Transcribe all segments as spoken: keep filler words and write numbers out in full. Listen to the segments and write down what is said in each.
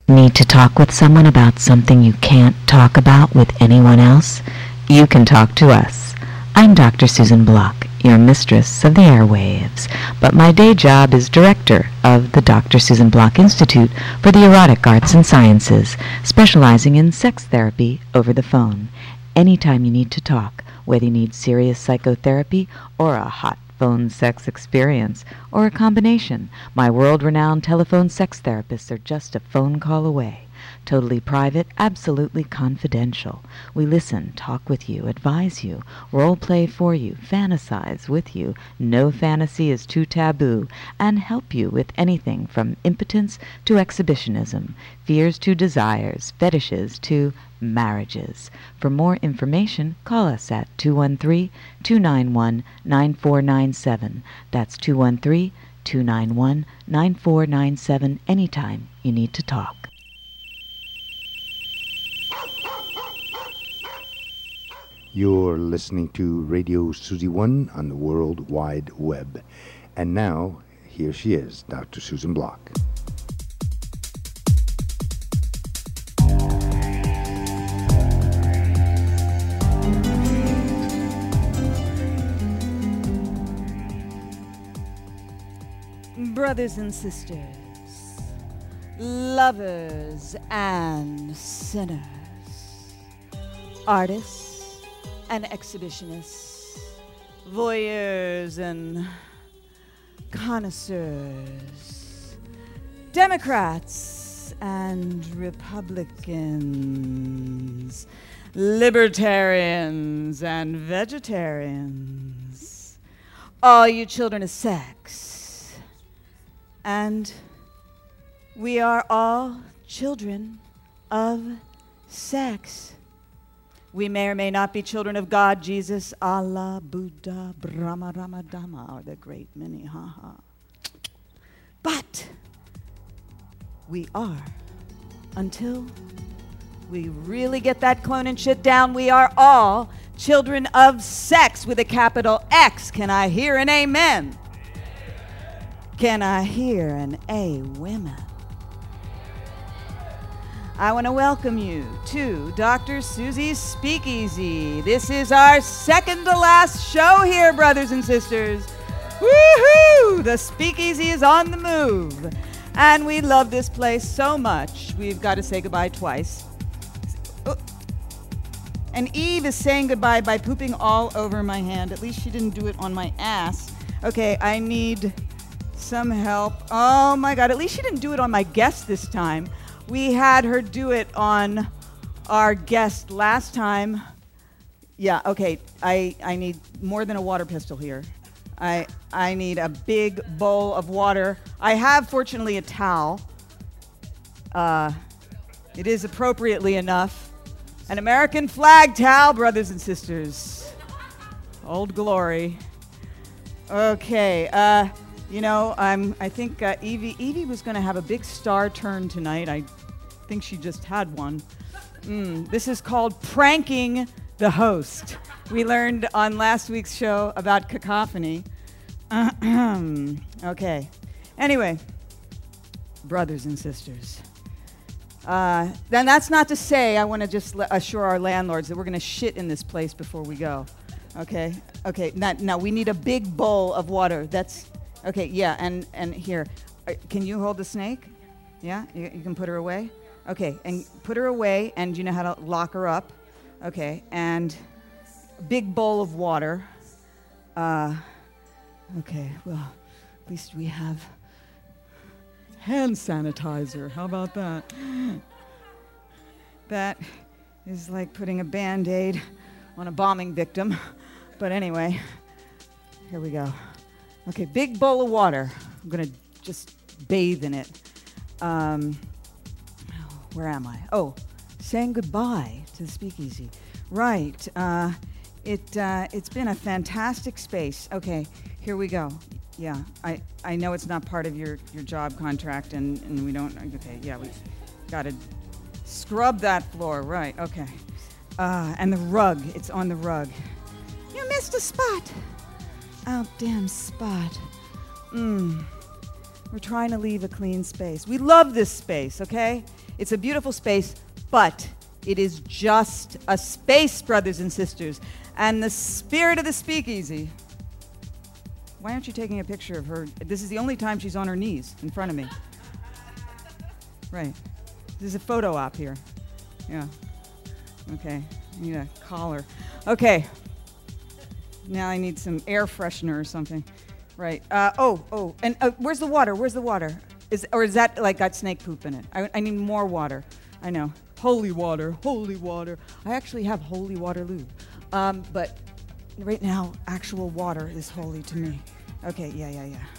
Need to talk with someone about something you can't talk about with anyone else? You can talk to us. I'm Doctor Susan Block, your mistress of the airwaves, but my day job is director of the Doctor Susan Block Institute for the Erotic Arts and Sciences, specializing in sex therapy over the phone. Anytime you need to talk, whether you need serious psychotherapy or a hot phone sex experience, or a combination, my world-renowned telephone sex therapists are just a phone call away. Totally private, absolutely confidential. We listen, talk with you, advise you, role play for you, fantasize with you, no fantasy is too taboo, and help you with anything from impotence to exhibitionism, fears to desires, fetishes to marriages. For more information, call us at two one three, two nine one, nine four nine seven. That's two one three, two nine one, nine four nine seven anytime you need to talk. You're listening to Radio Susie One on the World Wide Web. And now, here she is, Doctor Susan Block. Brothers and sisters, lovers and sinners, artists and exhibitionists, voyeurs and connoisseurs, Democrats and Republicans, libertarians and vegetarians, all you children of sex. And we are all children of sex. We may or may not be children of God, Jesus, Allah, Buddha, Brahma, Rama, Dhamma, or the great many, ha ha. But we are, until we really get that cloning shit down, we are all children of sex with a capital X. Can I hear an amen? Can I hear an A women? I want to welcome you to Doctor Susie's Speakeasy. This is our second to last show here, brothers and sisters. Woohoo! The Speakeasy is on the move. And we love this place so much, we've got to say goodbye twice. Oh. And Eve is saying goodbye by pooping all over my hand. At least she didn't do it on my ass. Okay, I need some help. Oh my God, at least she didn't do it on my guest this time. We had her do it on our guest last time. Yeah, okay, I, I need more than a water pistol here. I, I need a big bowl of water. I have, fortunately, a towel. Uh, it is appropriately enough. An American flag towel, brothers and sisters. Old glory. Okay, uh, you know, I'm, I think uh, Evie, Evie was going to have a big star turn tonight. I think she just had one. Mm, this is called pranking the host. We learned on last week's show about cacophony. Okay. Anyway, brothers and sisters. Uh, then that's not to say I want to just l- assure our landlords that we're going to shit in this place before we go. Okay? Okay, now, now we need a big bowl of water. That's... Okay, yeah, and, and here, uh, can you hold the snake? Yeah, you, you can put her away? Okay, and put her away, and you know how to lock her up. Okay, and a big bowl of water. Uh, okay, well, at least we have hand sanitizer. How about that? That is like putting a Band-Aid on a bombing victim. But anyway, here we go. Okay, big bowl of water. I'm going to just bathe in it. Um, where am I? Oh, saying goodbye to the Speakeasy. Right. Uh, it, uh, it's been a fantastic space. Okay, here we go. Yeah, I, I know it's not part of your, your job contract, and, and we don't... Okay, yeah, we got to scrub that floor. Right, okay. Uh, and the rug. It's on the rug. You missed a spot. Oh, damn spot. Mmm. We're trying to leave a clean space. We love this space, okay? It's a beautiful space, but it is just a space, brothers and sisters. And the spirit of the speakeasy. Why aren't you taking a picture of her? This is the only time she's on her knees in front of me. Right. There's a photo op here. Yeah. Okay. I need a collar. Okay. Now I need some air freshener or something. Right. Uh, oh, oh. And uh, where's the water? Where's the water? Is Or is that like got snake poop in it? I, I need more water. I know. Holy water. Holy water. I actually have holy water lube. Um, but right now, actual water is holy to me. Okay, yeah, yeah, yeah.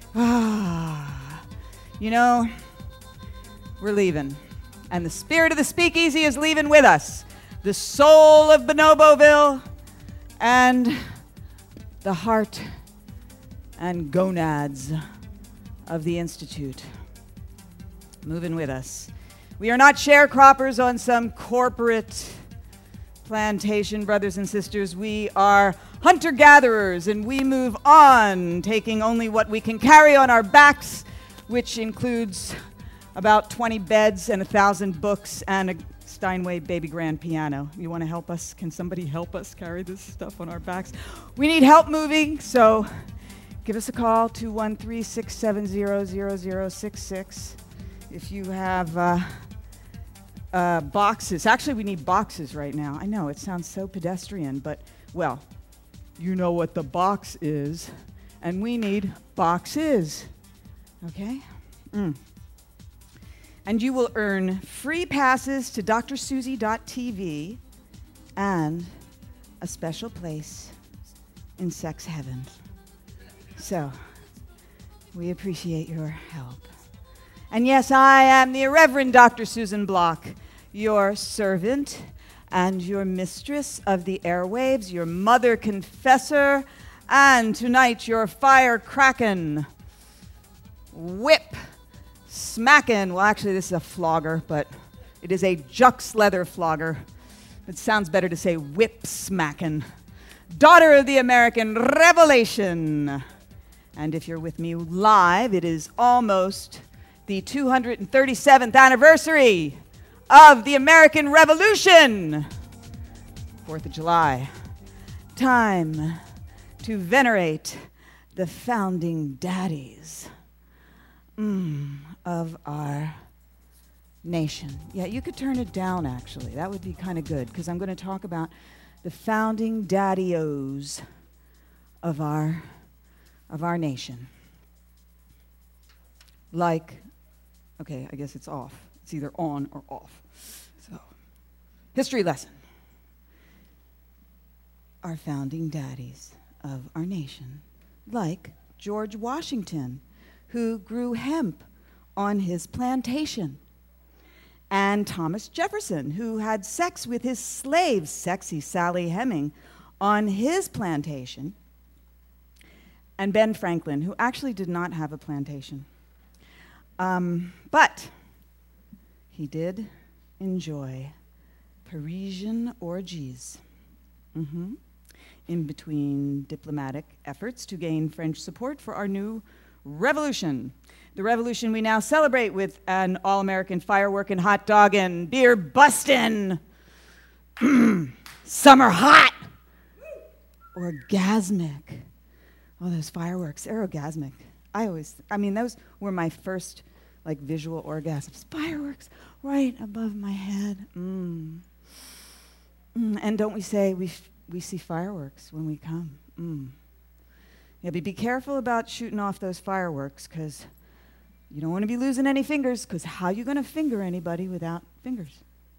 Ah. You know, we're leaving. And the spirit of the speakeasy is leaving with us. The soul of Bonoboville and the heart and gonads of the Institute. Moving with us. We are not sharecroppers on some corporate plantation, brothers and sisters. We are hunter-gatherers, and we move on, taking only what we can carry on our backs, which includes about twenty beds and a thousand books and a Steinway baby grand piano. You want to help us? Can somebody help us carry this stuff on our backs? We need help moving, so give us a call, two one three, six seven zero, zero zero six six. If you have uh, uh, boxes. Actually, we need boxes right now. I know, it sounds so pedestrian, but, well, you know what the box is, and we need boxes, okay? Mm. And you will earn free passes to D R Susie dot T V and a special place in sex heaven. So, we appreciate your help. And yes, I am the Reverend Doctor Susan Block, your servant and your mistress of the airwaves, your mother confessor, and tonight your fire kraken, whip smacking. Well, actually, this is a flogger, but it is a Jux leather flogger. It sounds better to say whip smacking. Daughter of the American Revelation. And if you're with me live, it is almost the two hundred thirty-seventh anniversary of the American Revolution. fourth of July. Time to venerate the founding daddies mm, of our nation. Yeah, you could turn it down, actually. That would be kind of good, because I'm going to talk about the founding daddy-os of our, of our nation. Like, okay, I guess it's off. It's either on or off. So, history lesson. Our founding daddies of our nation, like George Washington, who grew hemp on his plantation, and Thomas Jefferson, who had sex with his slave, sexy Sally Heming, on his plantation, and Ben Franklin, who actually did not have a plantation. Um, but he did enjoy Parisian orgies mm-hmm. in between diplomatic efforts to gain French support for our new revolution. The revolution we now celebrate with an all-American firework and hot dog and beer bustin'. Summer hot. Orgasmic. Oh, those fireworks, they're orgasmic. I always, I mean, those were my first, like, visual orgasms. Fireworks right above my head. Mm. Mm. And don't we say we f- we see fireworks when we come? Mm. Yeah, but be careful about shooting off those fireworks, because you don't want to be losing any fingers, because how are you going to finger anybody without fingers?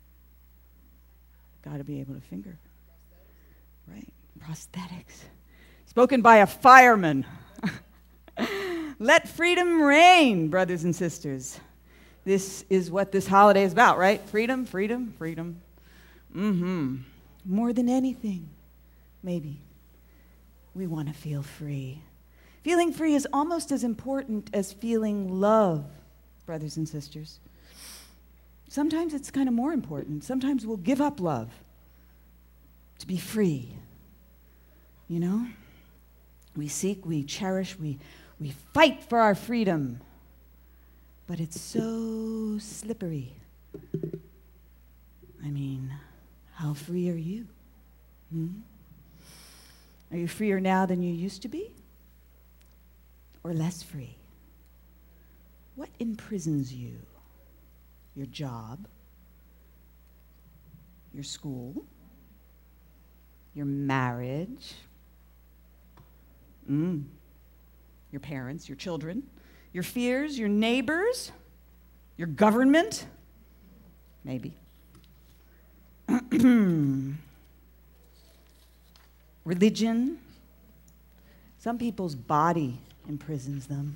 Got to be able to finger. Right, prosthetics. Spoken by a fireman. Let freedom reign, brothers and sisters. This is what this holiday is about, right? Freedom, freedom, freedom. Mm-hmm. More than anything, maybe, we want to feel free. Feeling free is almost as important as feeling love, brothers and sisters. Sometimes it's kind of more important. Sometimes we'll give up love to be free. You know? We seek, we cherish, we, we fight for our freedom. But it's so slippery I mean, how free are you? Hmm? Are you freer now than you used to be? Or less free? What imprisons you? Your job? Your school? Your marriage? Mm. Your parents, your children? Your fears, your neighbors? Your government? Maybe. Religion? Some people's body imprisons them.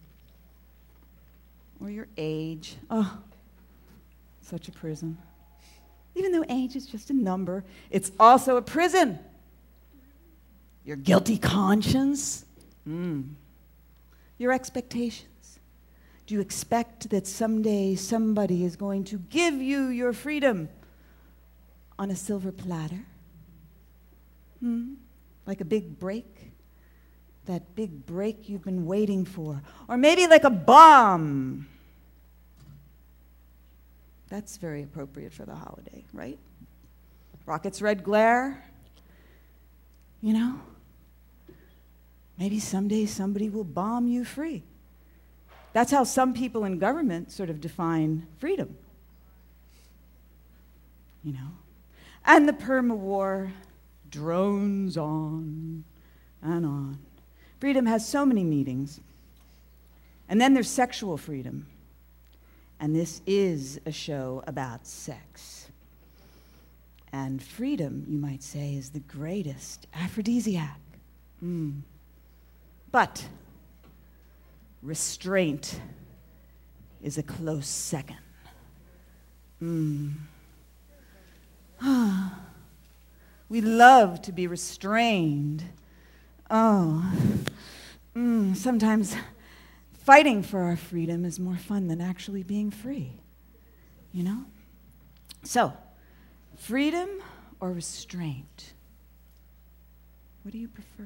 Or your age. Oh, such a prison. Even though age is just a number, it's also a prison. Your guilty conscience. Mm. Your expectations. Do you expect that someday somebody is going to give you your freedom on a silver platter? Hmm? Like a big break? That big break you've been waiting for. Or maybe like a bomb. That's very appropriate for the holiday, right? Rocket's red glare. You know? Maybe someday somebody will bomb you free. That's how some people in government sort of define freedom. You know? And the perma-war drones on and on. Freedom has so many meanings. And then there's sexual freedom. And this is a show about sex. And freedom, you might say, is the greatest aphrodisiac. Mm. But restraint is a close second. Mm. We love to be restrained. Oh, mm, sometimes fighting for our freedom is more fun than actually being free, you know? So, freedom or restraint? What do you prefer?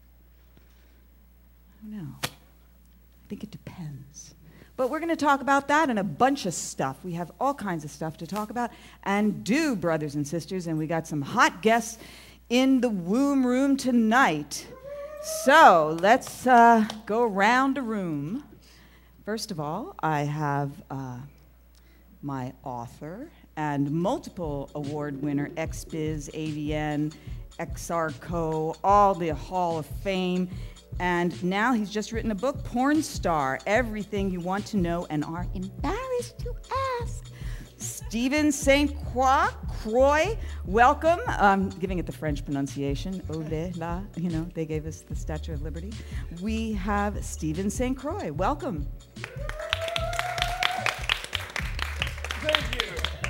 I don't know. I think it depends. But we're going to talk about that and a bunch of stuff. We have all kinds of stuff to talk about and do, brothers and sisters, and we got some hot guests in the womb room tonight. So let's uh, go around the room. First of all, I have uh, my author and multiple award winner, X Biz, A V N, X R C O, all the Hall of Fame. And now he's just written a book, Porn Star, Everything You Want to Know and Are Embarrassed to Ask. Stephen Saint Croix, welcome. I'm giving it the French pronunciation, ole la, you know, they gave us the Statue of Liberty. We have Stephen Saint Croix, welcome. Thank you.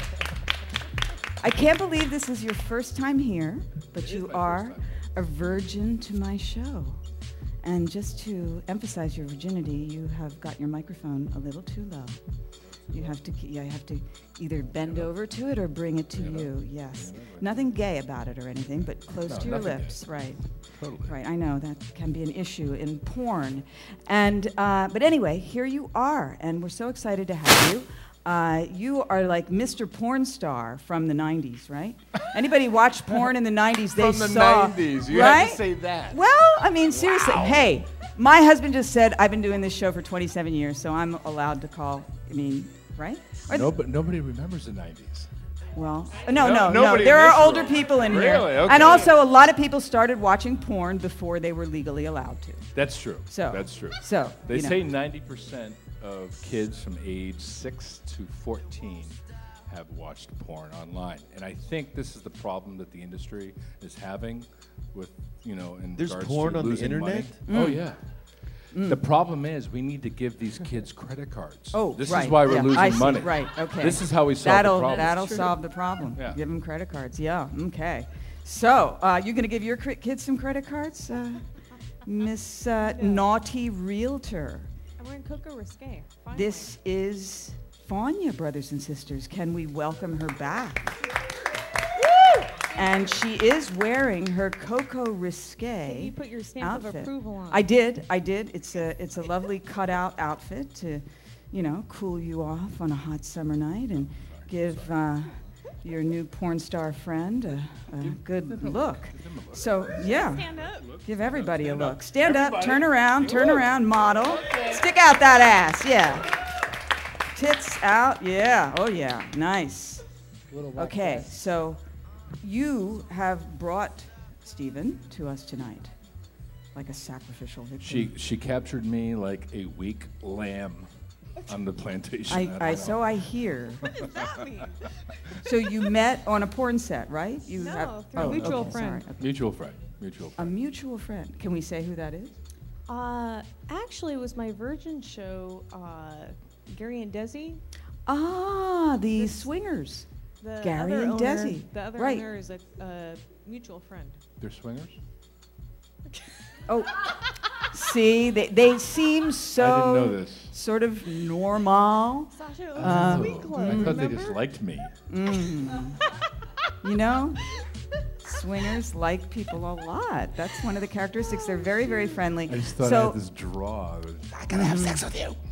I can't believe this is your first time here, but you are a virgin to my show. And just to emphasize your virginity, you have got your microphone a little too low. You have to, yeah, you have to either bend over to it or bring it to yeah, you. Yes, yeah, nothing gay about it or anything, but close no, to your lips, gay. Right? Totally. Right. I know that can be an issue in porn, and uh, but anyway, here you are, and we're so excited to have you. Uh, you are like Mister Porn Star from the nineties, right? Anybody watch porn in the nineties? They from the saw, nineties, you right? have to say that. Well, I mean, seriously, wow. Hey, my husband just said I've been doing this show for twenty-seven years, so I'm allowed to call. I mean, right? Or no, but nobody remembers the nineties. Well, no, no, no. no. There are room. older people in really? here, Okay. and also a lot of people started watching porn before they were legally allowed to. That's true. So that's true. So they you know. say ninety percent of kids from age six to fourteen have watched porn online, and I think this is the problem that the industry is having with, you know, in There's regards porn to on the losing internet? money. Mm. Oh yeah. Mm. The problem is we need to give these kids credit cards. Oh, this right. is why we're yeah. losing I see. money. Right. Okay. This is how we solve that'll, the problem. That'll solve the problem. Yeah. Give them credit cards. Yeah. Okay. So, uh, you gonna give your cr- kids some credit cards, uh, Miss uh, No. Naughty Realtor? I'm wearing Coco Risque. Finally. This is Fania, brothers and sisters. Can we welcome her back? Woo! And she is wearing her Coco Risque You put your stamp outfit. of approval on. I did, I did. It's a it's a lovely cutout outfit to, you know, cool you off on a hot summer night and give uh, your new porn star friend a, a good look. So, yeah, Stand up. give everybody a Stand look. up. Stand up, Everybody. turn around, turn Look. around, model. Stick out that ass, yeah. Tits out, yeah, oh yeah, nice. Okay, so you have brought Stephen to us tonight, like a sacrificial victim. She she captured me like a weak lamb on the plantation. I, don't I know. so I hear. What does that mean? So you met on a porn set, right? You No, through a oh, mutual okay, friend. sorry, okay. Mutual friend. Mutual A friend. mutual friend. Can we say who that is? Uh, actually, it was my Virgin show, uh, Gary and Desi. Ah, the This- swingers. The Gary other and owner, Desi. The other Right. owner is a, a mutual friend. They're swingers? Oh, see, they, they seem so I didn't know this. sort of normal. Sasha, it was Uh, a sweet club. I thought they remember? just liked me. You know, swingers like people a lot. That's one of the characteristics. They're very, very friendly. I just thought I so, had this draw. I was, I gotta have sex with you.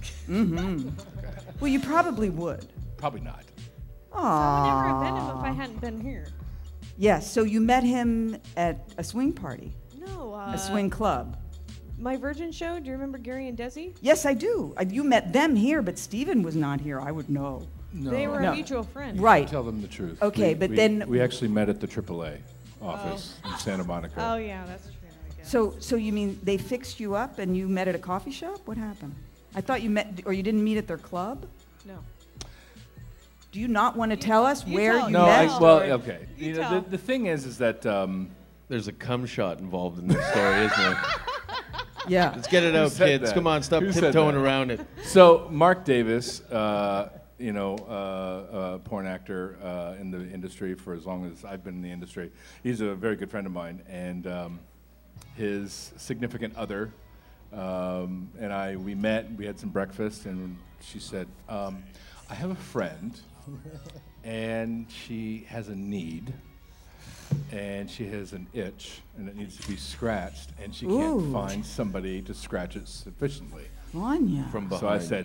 well, you probably would. Probably not. I would never have met him if I Aww. hadn't been here. Yes. So you met him at a swing party, No, uh, a swing club. My Virgin show. Do you remember Gary and Desi? Yes, I do. Uh, You met them here, but Stephen was not here. I would know. No. They were No. a mutual friend. Right. Tell them the truth. Okay, We- but we- then- we actually met at the triple A office in Santa Monica. Oh yeah, that's true. I guess. So, so you mean they fixed you up and you met at a coffee shop? What happened? I thought you met, or you didn't meet at their club? No. Do you not want to tell us you where tell. you no, met? I, well, Story. okay. You You know, tell. the, the thing is, is that um, There's a cum shot involved in this story, isn't there? Yeah. Let's get it Who out, said kids. that? Come on, stop Who said tiptoeing that? around it. so Mark Davis, uh, you know, uh, uh, porn actor uh, in the industry for as long as I've been in the industry. He's a very good friend of mine, and um, his significant other um, and I, we met. We had some breakfast, and she said, um, "I have a friend, and she has a need." And she has an itch, and it needs to be scratched, and she Ooh. can't find somebody to scratch it sufficiently. Vanya. From So I behind. said,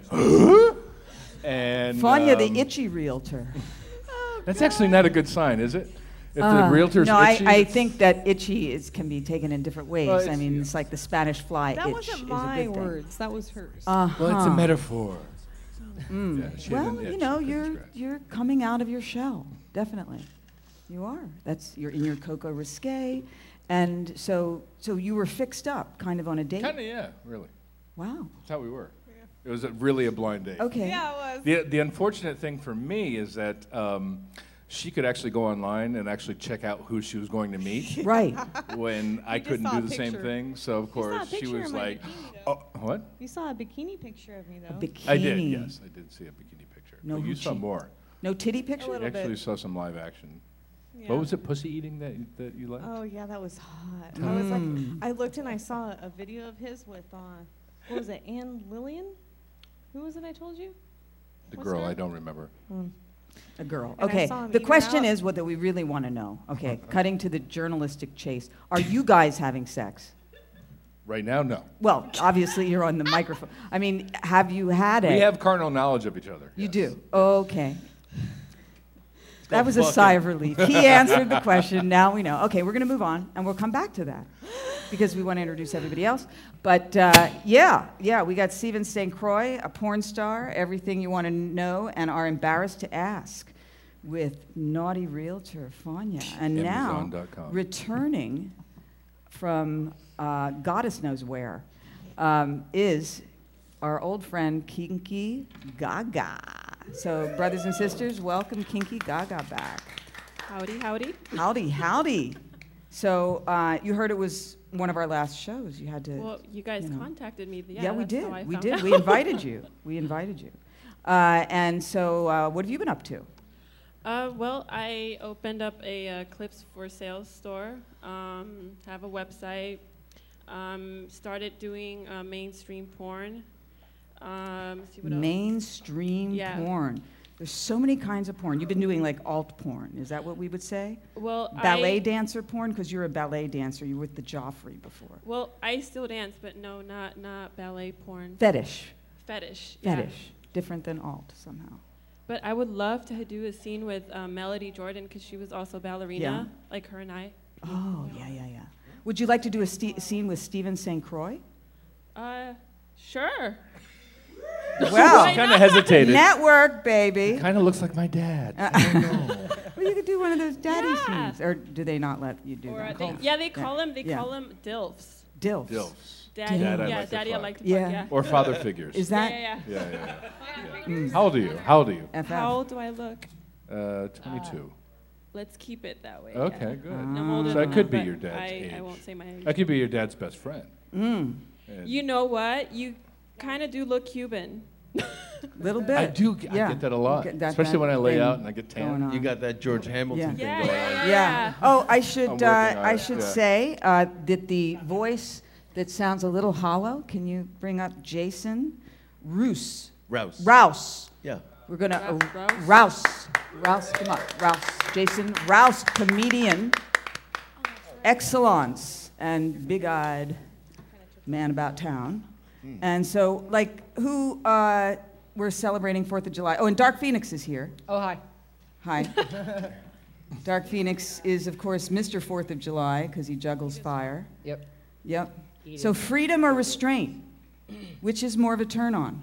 and Vanya, um, the itchy realtor. That's actually not a good sign, is it? If Uh, the realtor's no, itchy, I, I it's- think that itchy is, can be taken in different ways. Well, I it's- mean, yeah. it's like the Spanish fly That itch wasn't is a my good thing. words. That was hers. Uh-huh. Well, it's a metaphor. Mm. Yeah, she had an Well, itch you know, she couldn't you're scratch. you're coming out of your shell, definitely. You are. That's you're in your coco risque, and so so you were fixed up, kind of on a date. Kind of, yeah, really. Wow. That's how we were. It was a, really a blind date. Okay. Yeah, it was. The, the unfortunate thing for me is that um, she could actually go online and actually check out who she was going to meet Right. when I just couldn't saw do a the same picture. thing. So, of You saw a course, she picture was of my like, bikini, oh, though. what? You saw a bikini picture of me, though. Bikini. I did, yes. I did see a bikini picture. No But you saw hoochie. more. No titty A picture. little You actually bit. saw some live action. Yeah. What was it, pussy eating that, that you liked? Oh yeah, that was hot. I was like, Mm. I looked and I saw a video of his with, uh, what was it, Anne Lillian? Who was it I told you? the what's girl, her- I don't remember. A girl. And I Okay. saw him The eat her question out. is what that we really want to know. Okay. Cutting to the journalistic chase. Are you guys having sex? Right now, no. Well, obviously you're on the microphone. I mean, have you had it? We have carnal knowledge of each other. You yes. do. Okay. That called was a fucking. sigh of relief. He answered the question. Now we know. Okay, we're going to move on, and we'll come back to that because we want to introduce everybody else. But uh, yeah, yeah, we got Steven Saint Croix, a porn star, everything you want to know and are embarrassed to ask, with naughty realtor Fania, and now Amazon dot com. returning from uh, goddess knows where um, is our old friend Kinky Gaga. So, brothers and sisters, welcome Kinky Gaga back. Howdy, howdy. Howdy, howdy. So, uh, you heard it was one of our last shows. You had to. Well, you guys you know. contacted me. Yeah, yeah, we that's did. how I We found did. out. We invited you. We invited you. Uh, and so, uh, what have you been up to? Uh, well, I opened up a uh, clips for sales store. Um, have a website. Um, started doing uh, mainstream porn. Um, let's see what else. Mainstream Yeah. porn. There's so many kinds of porn. You've been doing like alt porn. Is that what we would say? Well, Ballet I, dancer porn? Because you're a ballet dancer. You were with the Joffrey before. Well, I still dance, but no, not not ballet porn. Fetish. Fetish. yeah. Fetish. Different than alt somehow. but I would love to do a scene with um, Melody Jordan because she was also ballerina, Yeah. like her and I. Oh, yeah, yeah, yeah. Would you like to do a st- scene with Stephen Saint Croix? Uh, sure. Well, Kind of hesitated. network, baby. Kind of looks like my dad. I don't know. Well, you could do one of those daddy Yeah. scenes. Or do they not let you do Or that? they, yeah, they call them they Yeah. call them dilfs. Dilfs. Dilfs. Daddy, Dad, I yeah, like to daddy, I fuck. like to Yeah. fuck. Yeah. Or father figures. Is yeah, that yeah, yeah. Yeah, yeah, yeah. yeah. How old are you? How old are you? F F? How old do I look? Uh, twenty-two. Let's keep it that way. Okay, yeah. good. I'm older So than I could that, be but your dad's I, age. I won't say my age. I could be your dad's best friend. Mm, And You know what? You kind of do look Cuban. little bit. I do. g- I Yeah. get that a lot, Get that- especially that when I lay thing out and I get going tan. on. You got that George Hamilton Yeah. thing Yeah, going yeah, on. Yeah. Oh, I should. I'm working Uh, on I it, should yeah. say uh, that the voice that sounds a little hollow. Can you bring up Jason Roos? Rouse. Rouse. Yeah. We're gonna uh, Rouse? Rouse. Rouse. Come on, Rouse. Jason Rouse, comedian, excellence, and big-eyed man about town. And so, like, who? Uh, we're celebrating Fourth of July. Oh, and Dark Phoenix is here. Oh, hi. Hi. Dark Phoenix is, of course, Mister Fourth of July because he juggles fire. Yep. Yep. Eat So it. freedom or restraint? Which is more of a turn on?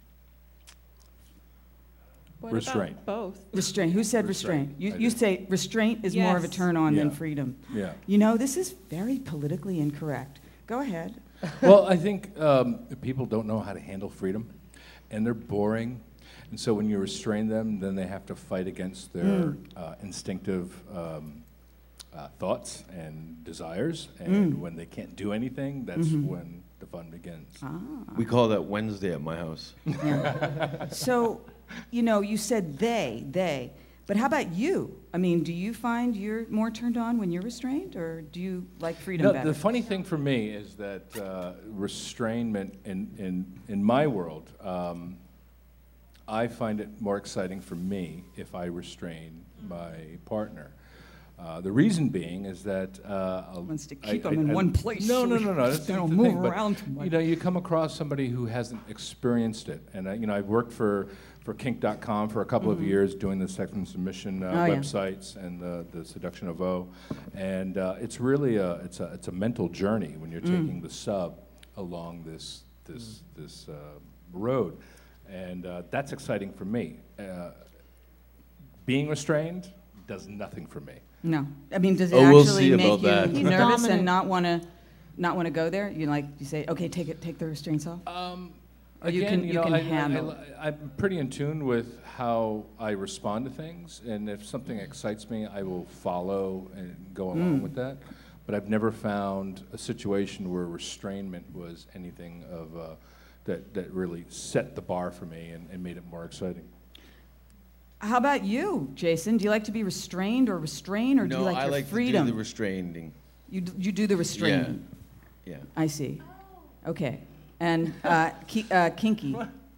What Restraint. about both? Restraint. Who said restraint? Restraint. You, I you did. say restraint is more of a Yes. turn on than Yeah. freedom. Yeah. You know, this is very politically incorrect. Go ahead. Well, I think um, people don't know how to handle freedom, and they're boring. And so when you restrain them, then they have to fight against their Mm. uh, instinctive um, uh, thoughts and desires. And Mm. when they can't do anything, that's Mhm. when the fun begins. Ah. We call that Wednesday at my house. Yeah. So, you know, you said they, they. But how about you? I mean, do you find you're more turned on when you're restrained, or do you like freedom No, better? the funny thing for me is that uh, restrainment in, in, in my world, um, I find it more exciting for me if I restrain my partner. Uh, the reason being is that uh, I'll- Wants to I- keep I- 'em in I- one place No, so no, we no, no. That's don't the move thing, but, around too much. You know, you come across somebody who hasn't experienced it, and uh, you know, I've worked for for kink dot com for a couple of years doing the sex and submission uh, Mm-hmm. Oh, yeah. websites and the, the seduction of O, and uh, it's really a it's a it's a mental journey when you're Mm. taking the sub along this this this uh, road, and uh, that's exciting for me. Uh, being restrained does nothing for me. No, I mean, does it Oh, we'll actually see make about you that. He's nervous dominant. and not want to, not want to go there? You like, you say, okay, take it, take the restraints off. Um, Or you again, can- you know, can I, handle I, am pretty in tune with how I respond to things, and if something excites me, I will follow and go along Mm. with that. But I've never found a situation where restrainment was anything of uh, that that really set the bar for me and, and made it more exciting. How about you, Jason? Do you like to be restrained or restrain, or do no, you like I your like freedom? to do the restraining. you d- you do the restraining. Yeah. I see. Okay, and uh, ki- uh, kinky.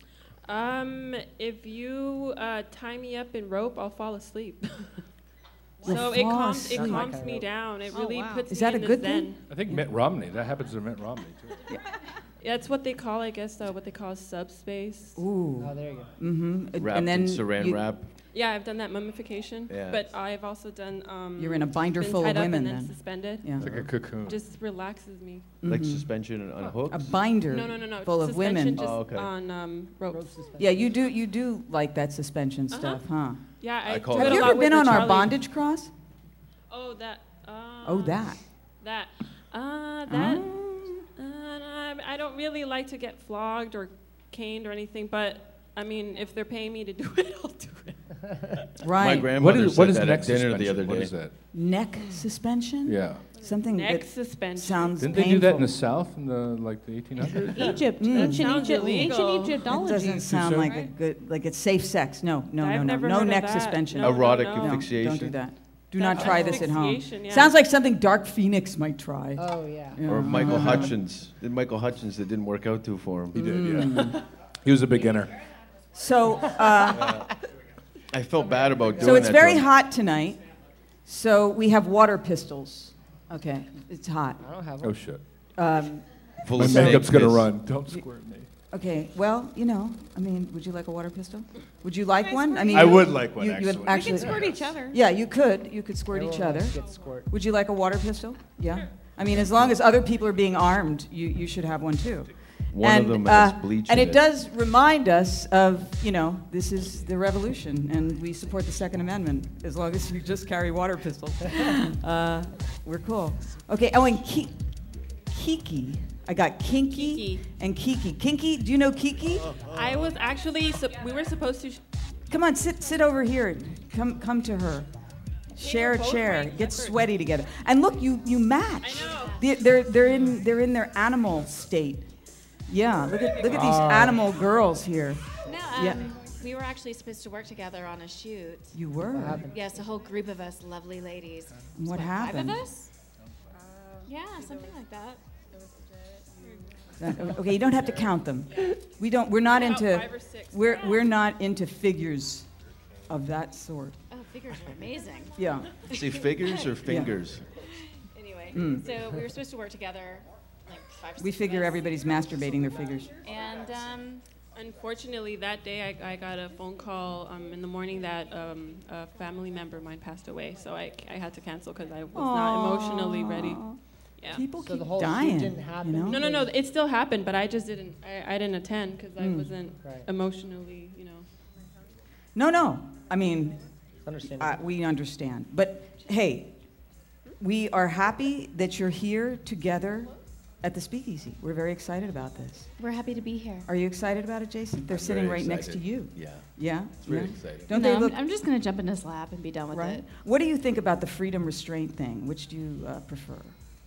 Um, if you uh, tie me up in rope, I'll fall asleep. You'll so it fall calms it asleep. calms me down. It Oh, really wow. puts Is me that a in the good zen. thing? I think Mitt Romney. That happens to Mitt Romney too. That's what they call, I guess, uh, what they call subspace. Ooh. Oh, there you go. Mm-hmm. Wrapped and then in saran you, wrap. Yeah, I've done that mummification. Yeah. But I've also done. Um, You're in a binder been full of tied up women and then, then. suspended. Yeah. It's like a cocoon. Just relaxes me. Like Mhm. suspension on hooks. A binder No, no, no, no. full of suspension women. Just Oh, okay. on um, ropes. Yeah, you do you do like that suspension Uh-huh. stuff, huh? Yeah, I, I call do it- it Have a you lot ever with been the on our Charlie. bondage cross? Oh, that. Uh, Oh, that. That. Uh, that. Ah. Uh, I don't really like to get flogged or caned or anything, but I mean, if they're paying me to do it, I'll do it. Right. My What grandmother is what said is that neck at dinner the suspension? other What day. is that? Neck suspension? Yeah. Something Neck that suspension. sounds Didn't they painful. do that in the South in the like the eighteen hundreds? Egypt. Mm. Ancient Sounds Egypt. illegal. Ancient It Egyptology. doesn't sound soon? like a Right? good, like it's safe sex. No, no, I've no, no. never No heard of neck that. suspension. No, Erotic no, no. No, asphyxiation. don't do that. Do That's not try this at home. asphyxiation, yeah. Sounds like something Dark Phoenix might try. Oh, yeah. Yeah. Or Michael Hutchins. Did Michael Hutchins that didn't work out too for him. He did, yeah. He was a beginner. So, uh, I felt bad about doing so it's that very to him. hot tonight. So we have water pistols. Okay, it's hot. I don't have Oh one. shit. Um, Full My of snake makeup's gonna piss. run. Don't squirt me. Okay, well, you know, I mean, would you like a water pistol? Would you like one? I mean, I you- would like one, you- you would actually. We actually. can squirt each other. Yeah, you could. You could squirt each other. Would you like a water pistol? Yeah. I mean, as long as other people are being armed, you, you should have one too. One and, of them has uh, bleach And in it it. does remind us of, you know, this is the revolution, and we support the Second Amendment as long as you just carry water pistols. uh, we're cool. Okay. Oh, and Ki- Kiki. I got Kinky Kiki. and Kiki. Kinky, do you know Kiki? I was actually, su- we were supposed to, sh- Come on, sit sit over here. Come come to her. Share a both chair. right Get separate. sweaty together. And look, you you match. I know. They- They're they're in they're in their animal state. Yeah. Look at look at these animal girls here. No, um, Yeah. we were actually supposed to work together on a shoot. You were. Yes, a whole group of us, lovely ladies. What Five happened? of us? Yeah, something like that. Uh, Okay, you don't have to count them. We don't. We're not About into. five or six. We're we're not into figures of that sort. Oh, figures are amazing. Yeah. Say figures or fingers? Anyway, Mm. so we were supposed to work together, like five. We six figure of us. everybody's masturbating their figures. And um, unfortunately, that day I, I got a phone call um, in the morning that um, a family member of mine passed away. So I, I had to cancel because I was not emotionally ready. Aw. Yeah. People So keep the whole shoot dying. didn't happen? You know? No, no, no. It still happened, but I just didn't. I, I didn't attend because I Mm. wasn't Right. emotionally, you know. No, no. I mean, Understandable. Uh, we understand. But hey, we are happy that you're here together at the Speakeasy. We're very excited about this. we're happy to be here. Are you excited about it, Jason? They're I'm sitting very right next to excited. you. Yeah. Yeah? It's very Yeah? exciting. Don't no, they I'm- look I'm, just going to jump in his lap and be done with right? it. What do you think about the freedom restraint thing? Which do you uh, prefer?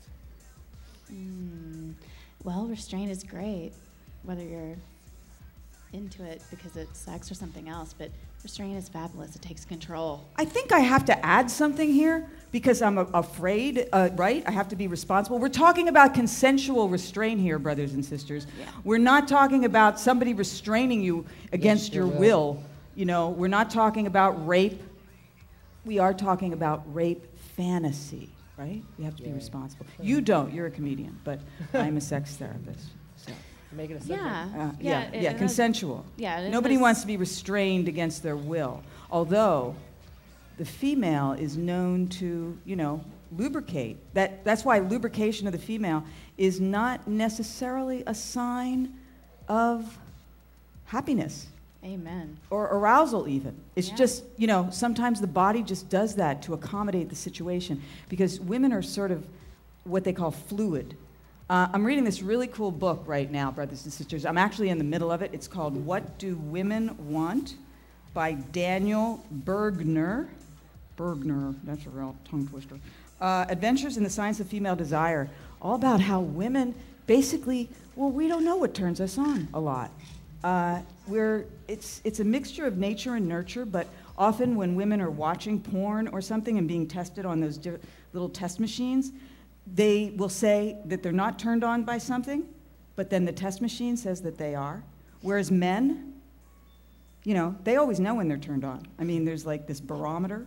Mm, well, restraint is great, whether you're into it because it's sex or something else, but restraint is fabulous. It takes control. I think I have to add something here because I'm a- afraid, uh, right? I have to be responsible. We're talking about consensual restraint here, brothers and sisters. Yeah. We're not talking about somebody restraining you against your your will. will. You know, we're not talking about rape. We are talking about rape fantasy, right? We have to be Yeah. responsible. You don't. You're a comedian, but I'm a sex therapist. So, Make it a subject. Yeah. uh, yeah. yeah, it- yeah, it has- consensual. yeah. it Nobody has- wants to be restrained against their will. Although the female is known to, you know, lubricate. That, that's why lubrication of the female is not necessarily a sign of happiness Amen. or arousal even. It's Yeah. just, you know, sometimes the body just does that to accommodate the situation because women are sort of what they call fluid. Uh, I'm reading this really cool book right now, brothers and sisters. I'm actually in the middle of it. It's called What Do Women Want by Daniel Bergner. Bergner, that's a real tongue twister. Uh, Adventures in the Science of Female Desire, all about how women basically, well, we don't know what turns us on a lot. Uh, we're, it's, it's a mixture of nature and nurture, but often when women are watching porn or something and being tested on those di- little test machines, they will say that they're not turned on by something, but then the test machine says that they are. Whereas men, you know, they always know when they're turned on. I mean, there's like this barometer.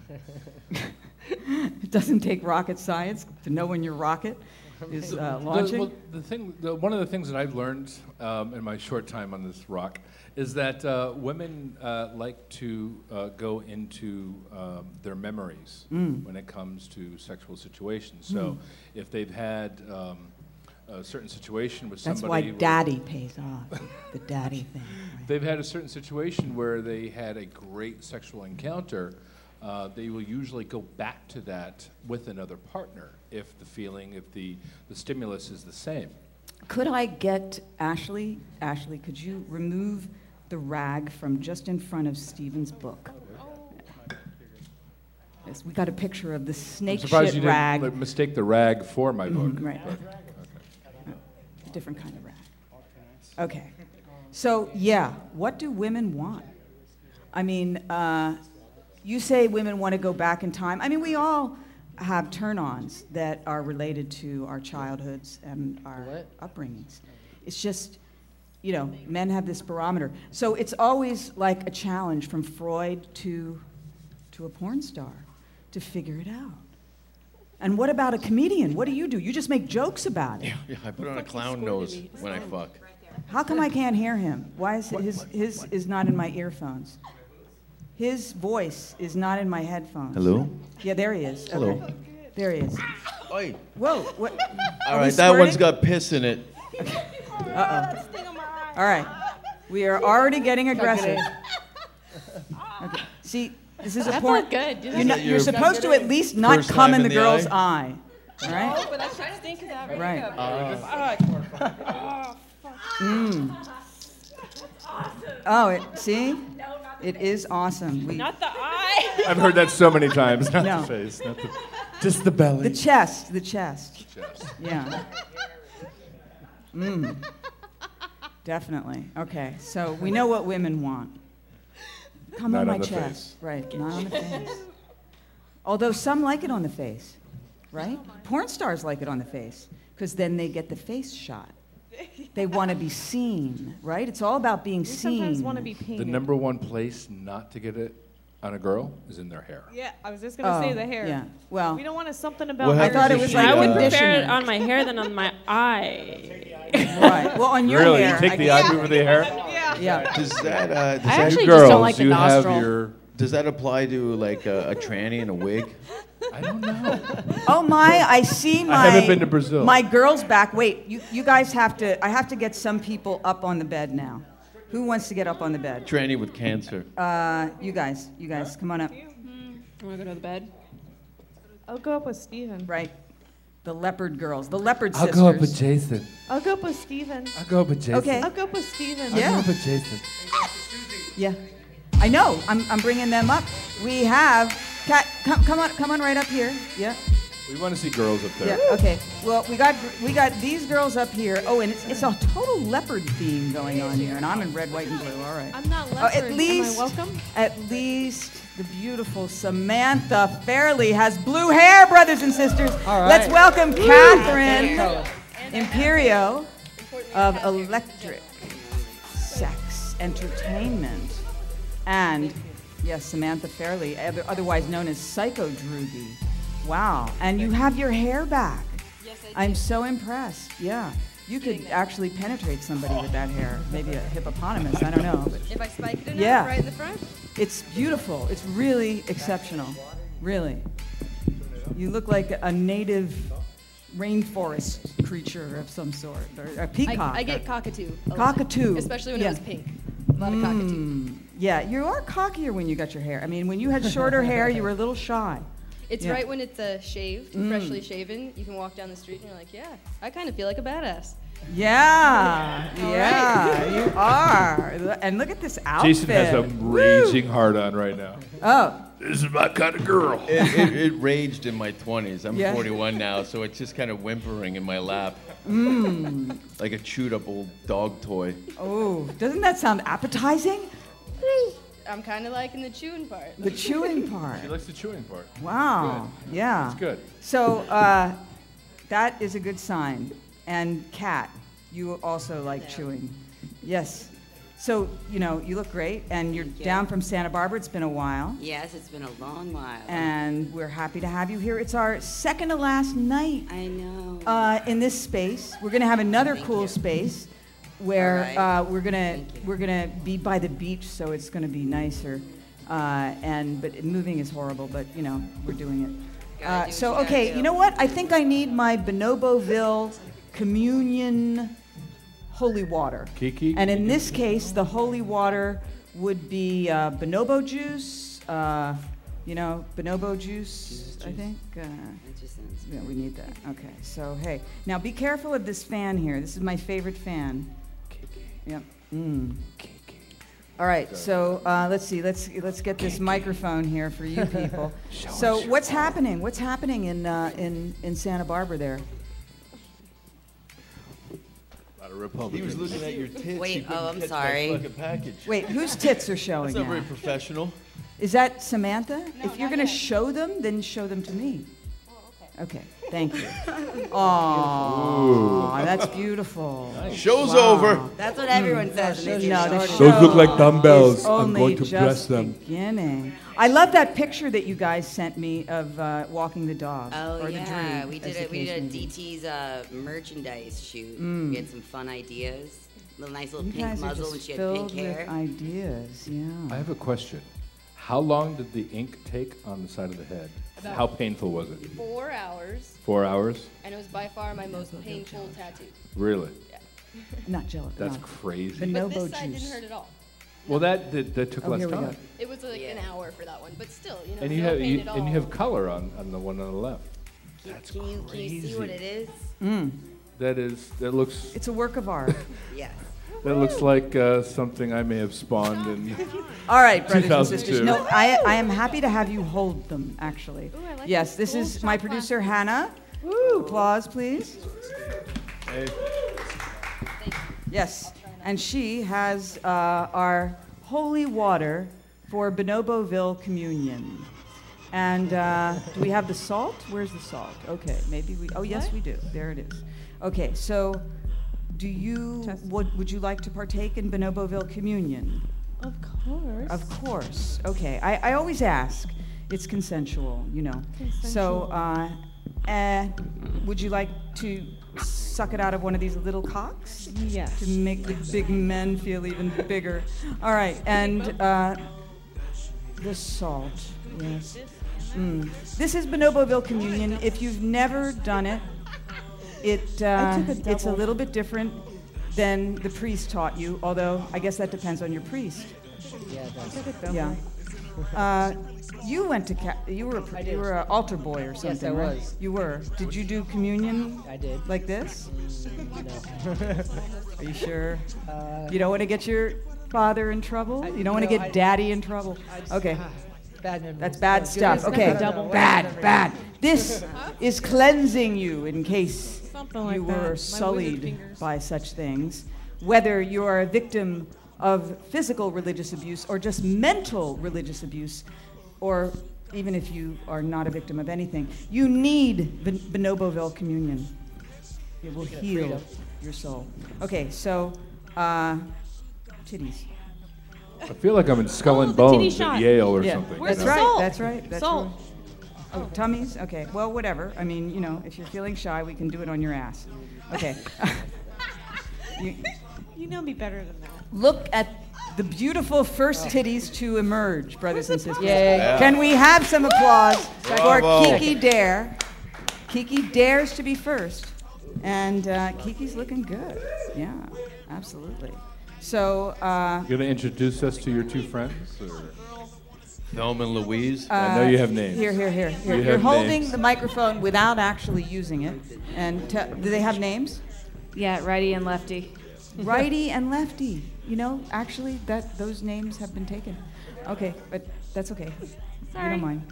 It doesn't take rocket science to know when your rocket is uh, The- launching. well, the thing, the, one of the things that I've learned um, in my short time on this rock is that uh, women uh, like to uh, go into um, their memories Mm. when it comes to sexual situations. So if they've had um, a certain situation with That's somebody, why where- daddy pays off, the daddy thing. right? they've had a certain situation where they had a great sexual encounter, uh, they will usually go back to that with another partner if the feeling, if the, the stimulus is the same. Could I get Ashley? Ashley, could you remove the rag from just in front of Stephen's book? Yes, we got a picture of the I'm snake surprised shit you rag. didn't like, mistake the rag for my book. Mhm, right. A different kind of rag. Okay. So, yeah, what do women want? I mean, uh, you say women want to go back in time. I mean, we all have turn-ons that are related to our childhoods and our What? upbringings. It's just, you know, men have this barometer. So it's always like a challenge from Freud to, to a porn star to figure it out. And what about a comedian? What do you do? You just make jokes about it. Yeah, I put on a Fuck, he clown squirted nose me. when I fuck. How come I can't hear him? Why is his his is not in my earphones? His voice is not in my headphones. Hello? Yeah, there he is. Hello. Okay. There he is. Oi. Whoa. What? All Are we right, that one's squirting? got piss in it. Uh-oh. All right. We are already getting aggressive. Okay. See, this is a That porn. felt good. You're, not, your you're supposed to at least not first come time in in the the girl's eye? eye. All right? But I tried to think of that. Right. Oh, fuck. Mm. Oh, it, see? It is awesome. We, Not the eye. I've heard that so many times. Not No. the face, not the, just the belly. the chest, the chest. chest. Yeah. Mm. Definitely. Okay, so we know what women want. Come Not on my on the chest. face. Right, not on the face. Although some like it on the face, right? Porn stars like it on the face because then they get the face shot. They want to be seen, right? It's all about being We seen. sometimes want to be The painted. number one place not to get it on a girl is in their hair. Yeah, I was just gonna say Oh, the hair. Yeah. Well, We don't want to something about. What I hair. thought it happens was if like I she, would uh, prefer it conditioner. on my hair than on my eye. right. Well, on your Really? hair. You take I the guess- eye over the hair? Yeah. Yeah. Does that, uh, does I that, actually you just girls, don't like the you nostril. have your. does that apply to like a, a tranny in a wig? I don't know. Oh my! I see my. I haven't been to Brazil. My girl's back. Wait, you you guys have to. I have to get some people up on the bed now. Who wants to get up on the bed? Tranny with cancer. Uh, you guys. You guys, come on up. Want to go to the bed? I'll go up with Steven. Right. The leopard girls. The leopard I'll sisters. go up with Jason. I'll go up with Steven. I'll go up with Jason. Okay. I'll go up with Steven. Yeah. I'll go up with Jason. Yeah. I know. I'm I'm bringing them up. We have. Kat, come come on come on right up here. Yeah. We want to see girls up there. Yeah. Okay. Well, we got we got these girls up here. Oh, and it's it's a total leopard theme going on here, and I'm in red, white, and blue. All right. I'm not Oh, leopard. at least, Am I welcome? at least the beautiful Samantha Fairley has blue hair, brothers and sisters. Let's welcome Catherine Imperio of Electric Sex Entertainment. And, yes, Samantha Fairley, other- otherwise known as Psycho Droogie. Wow. And you have your hair back. Yes, I I'm so impressed. Yeah. You could actually penetrate somebody with that hair. Maybe a hippopotamus. I don't know. But If I spike it enough Yeah. right in the front? it's beautiful. It's really exceptional. Really. You look like a native rainforest creature of some sort, or a I, peacock. I get cockatoo. a lot. Cockatoo. Especially when Yeah. it was pink. A lot of cockatoo. Mm, yeah, you are cockier when you got your hair. I mean, when you had shorter hair, you were a little shy. It's Yeah. right when it's uh, shaved, Mm. freshly shaven. You can walk down the street and you're like, yeah, I kind of feel like a badass. Yeah, yeah, you are. And look at this outfit. Jason has a raging hard on right now. Oh, This is my kind of girl. It, it, it raged in my twenties. I'm Yeah. forty-one now, so it's just kind of whimpering in my lap. mm. Like a chewed up old dog toy. Oh, doesn't that sound appetizing? I'm kind of liking the chewing part. The chewing part. She likes the chewing part. Wow. Yeah. It's good. So uh, that is a good sign. And Kat, you also like chewing. Yes. So, you know, you look great, and you're you. down from Santa Barbara. It's been a while. Yes, it's been a long while. And we're happy to have you here. It's our second to last night I know. uh, in this space. We're going to have another Thank cool you. space where All right. uh, we're going to Thank you. we're going to be by the beach, so it's going to be nicer. Uh, and but moving is horrible, but you know, we're doing it. Gotta Uh, do so what you gotta okay, do. you know what? I think I need my Bonoboville communion holy water. Kiki? And in this case, the holy water would be uh, bonobo juice. Uh, you know, bonobo juice. I think. Uh, That just sounds yeah, we need that. Okay. So hey, now be careful of this fan here. This is my favorite fan. Yep. Mm. All right. So uh, let's see. Let's let's get this microphone here for you people. So what's happening? What's happening in uh, in in Santa Barbara there? A lot of Republicans. He was looking at your tits. Wait, He couldn't oh, I'm catch my sorry. fucking package. Wait, whose tits are showing That's not now? very professional. Is that Samantha? if you're not going to yet. show them, then show them to me. Okay, thank you. Aww, that's beautiful. Show's Wow. over. That's what everyone says. And they No, say the short. show Those look like dumbbells. is I'm only going to just press them. beginning. I love that picture that you guys sent me of uh, walking the dog. Oh or yeah, the dream, we as did the it. We case did a may be. D T's uh, merchandise shoot. Mm. We had some fun ideas. little nice little You pink guys are muzzle, just and she had filled pink hair. with ideas. Yeah. I have a question. How long did the ink take on the side of the head? About How painful was it? Four hours, Four hours? and it was by far my most painful tattoo. Really? Yeah. Not jealous. That's no. crazy. The But Novo this side juice. didn't hurt at all. Well, that that, that took Oh, less here we time. go. It was like Yeah. an hour for that one, but still, you know, And you no have pain you, at all. and you have color on, on the one on the left. Can, That's can you, can you see what it crazy. is? Mm. That is that looks It's a work of art. Yes. that looks like uh, something I may have spawned in. All right, brothers and sisters. two thousand two. No, I, I am happy to have you hold them, actually. Ooh, I like Yes, this this full is my shot producer, Hannah. Woo, applause, please. Hey. Yes, and she has uh, our holy water for Bonoboville Communion. And uh, do we have the salt? Where's the salt? Okay, maybe we, oh yes, we do. There it is. Okay, so do you, would, would you like to partake in Bonoboville Communion? Of course. Of course. Okay. I, I always ask. It's consensual, you know. So, uh, uh, would you like to suck it out of one of these little cocks Yes. to make the big men feel even bigger? All right. And uh, the salt. Yes. Mm. This is Bonoboville Communion. If you've never done it, it uh, I took a it's a double. little bit different than the priest taught you. Although I guess that depends on your priest. Yeah, that's Yeah. Uh, you went to ca- you were a, pr- you were an altar boy or something. I right? was. You were. Did you do communion I did. like this? No. Are you sure? Uh, You don't want to get your father in trouble. I- You don't want to no, get I- daddy in trouble. I just- Okay. ah, bad memories. That's bad No, stuff. good. Okay. No, no, no, no, Bad, whatever. bad. This is cleansing you in case Something like you that. My were withered sullied fingers. by such things. Whether you are a victim of physical religious abuse or just mental religious abuse, or even if you are not a victim of anything, you need bon- Bonoboville Communion. It will heal freedom. your soul. Okay, so uh, titties. I feel like I'm in Skull Oh, and the titty Bones at shot. Yale or Yeah, something. Where's that's the right. salt? That's right. That's Salt. right. Oh, tummies? Okay. Well, whatever. I mean, you know, if you're feeling shy, we can do it on your ass. Okay. you, You know me better than that. look at the beautiful first titties to emerge, brothers and sisters. Yeah. Can we have some applause for Bravo. Kiki Dare? Kiki dares to be first. And uh, Kiki's looking good. Yeah, absolutely. So, uh, You're gonna introduce us to your two friends? Or? Thelma and Louise. I know you have names. Here, here, here. here. You You're have holding names. the microphone without actually using it. And te- do they have names? Yeah, righty and lefty. Righty and lefty. You know, actually, that those names have been taken. Okay, but that's okay. We Sorry. don't mind.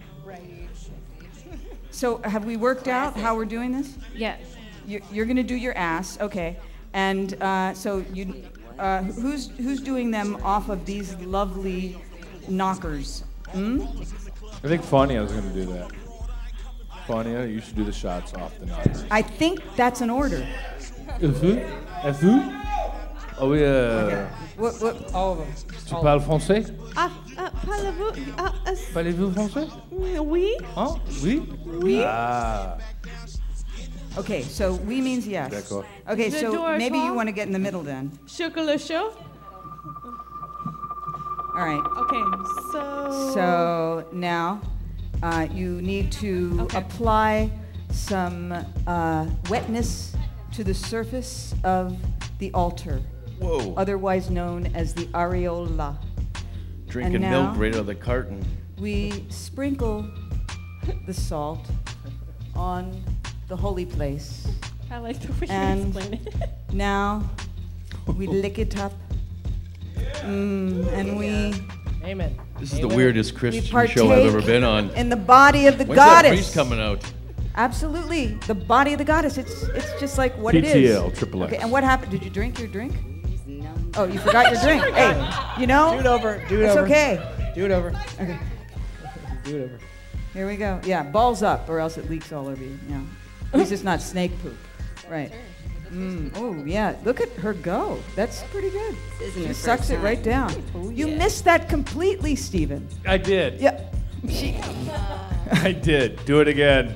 So, have we worked out how we're doing this? Yeah. You're, you're going to do your ass, okay? And uh, so you, uh, who's who's doing them off of these lovely knockers? Hmm? I think Fania was gonna do that. Fania, you should do the shots off the knockers. I think that's an order. Est-vous? Est-vous? Oh oui, euh, What, what, All of them. tu parles français? Ah, ah, parlez-vous, ah, ah, s- Parlez-vous français? mm, oui, Hein? Oui? oui. Ah. Okay, so we means yes. D'accord. Okay, Je so dois maybe you attendre. want to get in the middle then. Chocolat chaud. All right. Okay, so. So now uh, you need to Okay. apply some uh, wetness to the surface of the altar, Whoa. otherwise known as the areola. Drinking now- milk right out of the carton. We sprinkle the salt on the holy place. I like the way And- you explain it. Now we lick it up, mm, and we Amen. This is the Amen. weirdest we Christian partake show I've ever been on. in the body of the When's that goddess. priest coming out? Absolutely, the body of the goddess. It's it's just like what P it T is. L, triple X. Okay, and what happened? Did you drink your drink? Oh, you forgot your drink. Hey, you know, Do it over. Do it it's over. okay. Do it over. Okay, Do it over. here we go. Yeah, balls up, or else it leaks all over you. Yeah, at least it's not snake poop. Right. Mm, oh yeah, look at her go. That's pretty good. This isn't She her sucks first it time. right down. You missed that completely, Stephen. I did. Yeah. She. I did. Do it again.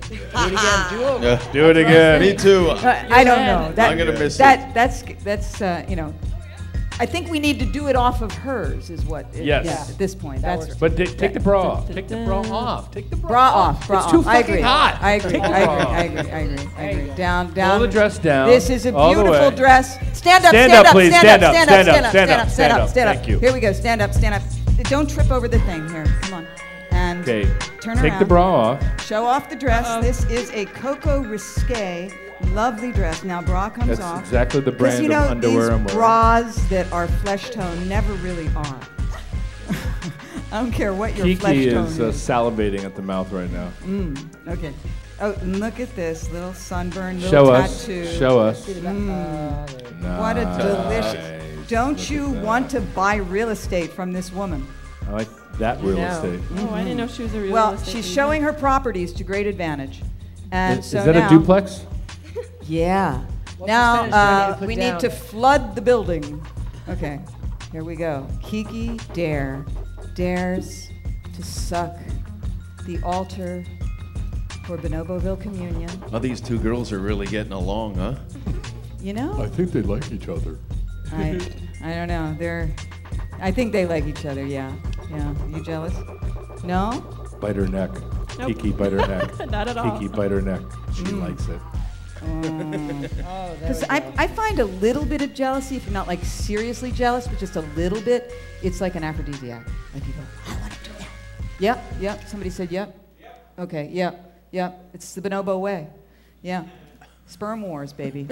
Do it again. Do it. Yeah, do it again. Me too. Uh, I don't know. That, I'm gonna miss that, it. That's that's uh, you know. I think we need to do it off of hers, is what. It, Yes. Yeah, at this point, That that's. works. But t- take the bra off. Take the bra off. Take the bra, Bra off. Bra It's off. too I fucking agree. hot. I agree. Take the I agree. bra off. I agree. I agree. I agree. Down, down. Pull the dress down. This is a all the beautiful way. dress. Stand up. Stand Stand up, up. please. Stand Stand up. up, Stand stand up. up, Stand stand up. up, Stand up. stand Stand up. up. Thank you. Here we go. Stand up. Stand up. Don't trip over the thing. Here. Come on. And Okay. turn Take around. the bra off. Show off the dress. This is a Coco Risque, lovely dress. Now bra comes That's off. exactly the 'Cause, brand you know, of underwear I'm these wearing. bras that are flesh tone never really are. I don't care what your flesh Kiki tone is uh, salivating at the mouth right now. Mm, okay. Oh, and look at this little sunburn, little Show us. tattoo. Show us. Mm. What a delicious. Nice. Don't Look you at that. want to buy real estate from this woman? I like that real No. estate. Oh, I didn't know she was a real Well, estate she's agent. showing her properties to great advantage. And Is, so is that now, a duplex? Yeah. What now percentage do I need to uh, put we down? need to flood the building. Okay, here we go. Kiki Dare dares to suck the altar for Bonoboville Communion. Oh, these two girls are really getting along, huh? You know, I think they like each other. I I don't know. They're I think they like each other. Yeah, yeah. You jealous? No. Bite her neck. Nope. Kiki, bite her neck. Not at all. Kiki, bite her neck. She Mm. likes it. Oh, there Because we I, go. I find a little bit of jealousy, if you're not like seriously jealous, but just a little bit, it's like an aphrodisiac. Like you go, I want to do that. Yep, yep. Somebody said yep. Okay, yep, yep. It's the bonobo way. Yeah. Sperm wars, baby.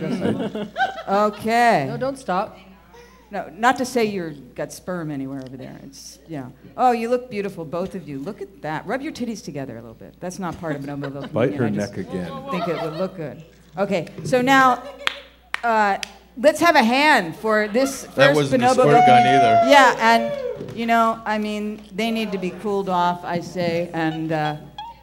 Okay. No, don't stop. No, not to say you've got sperm anywhere over there. It's, yeah. Oh, you look beautiful, both of you. Look at that. Rub your titties together a little bit. That's not part of Bonoboville. Bite Communion. her I just neck again. think it would look good. Okay, so now uh, let's have a hand for this first That wasn't a Bonoboville squirt gun Communion. either. Yeah, and, you know, I mean, they need to be cooled off, I say, and uh,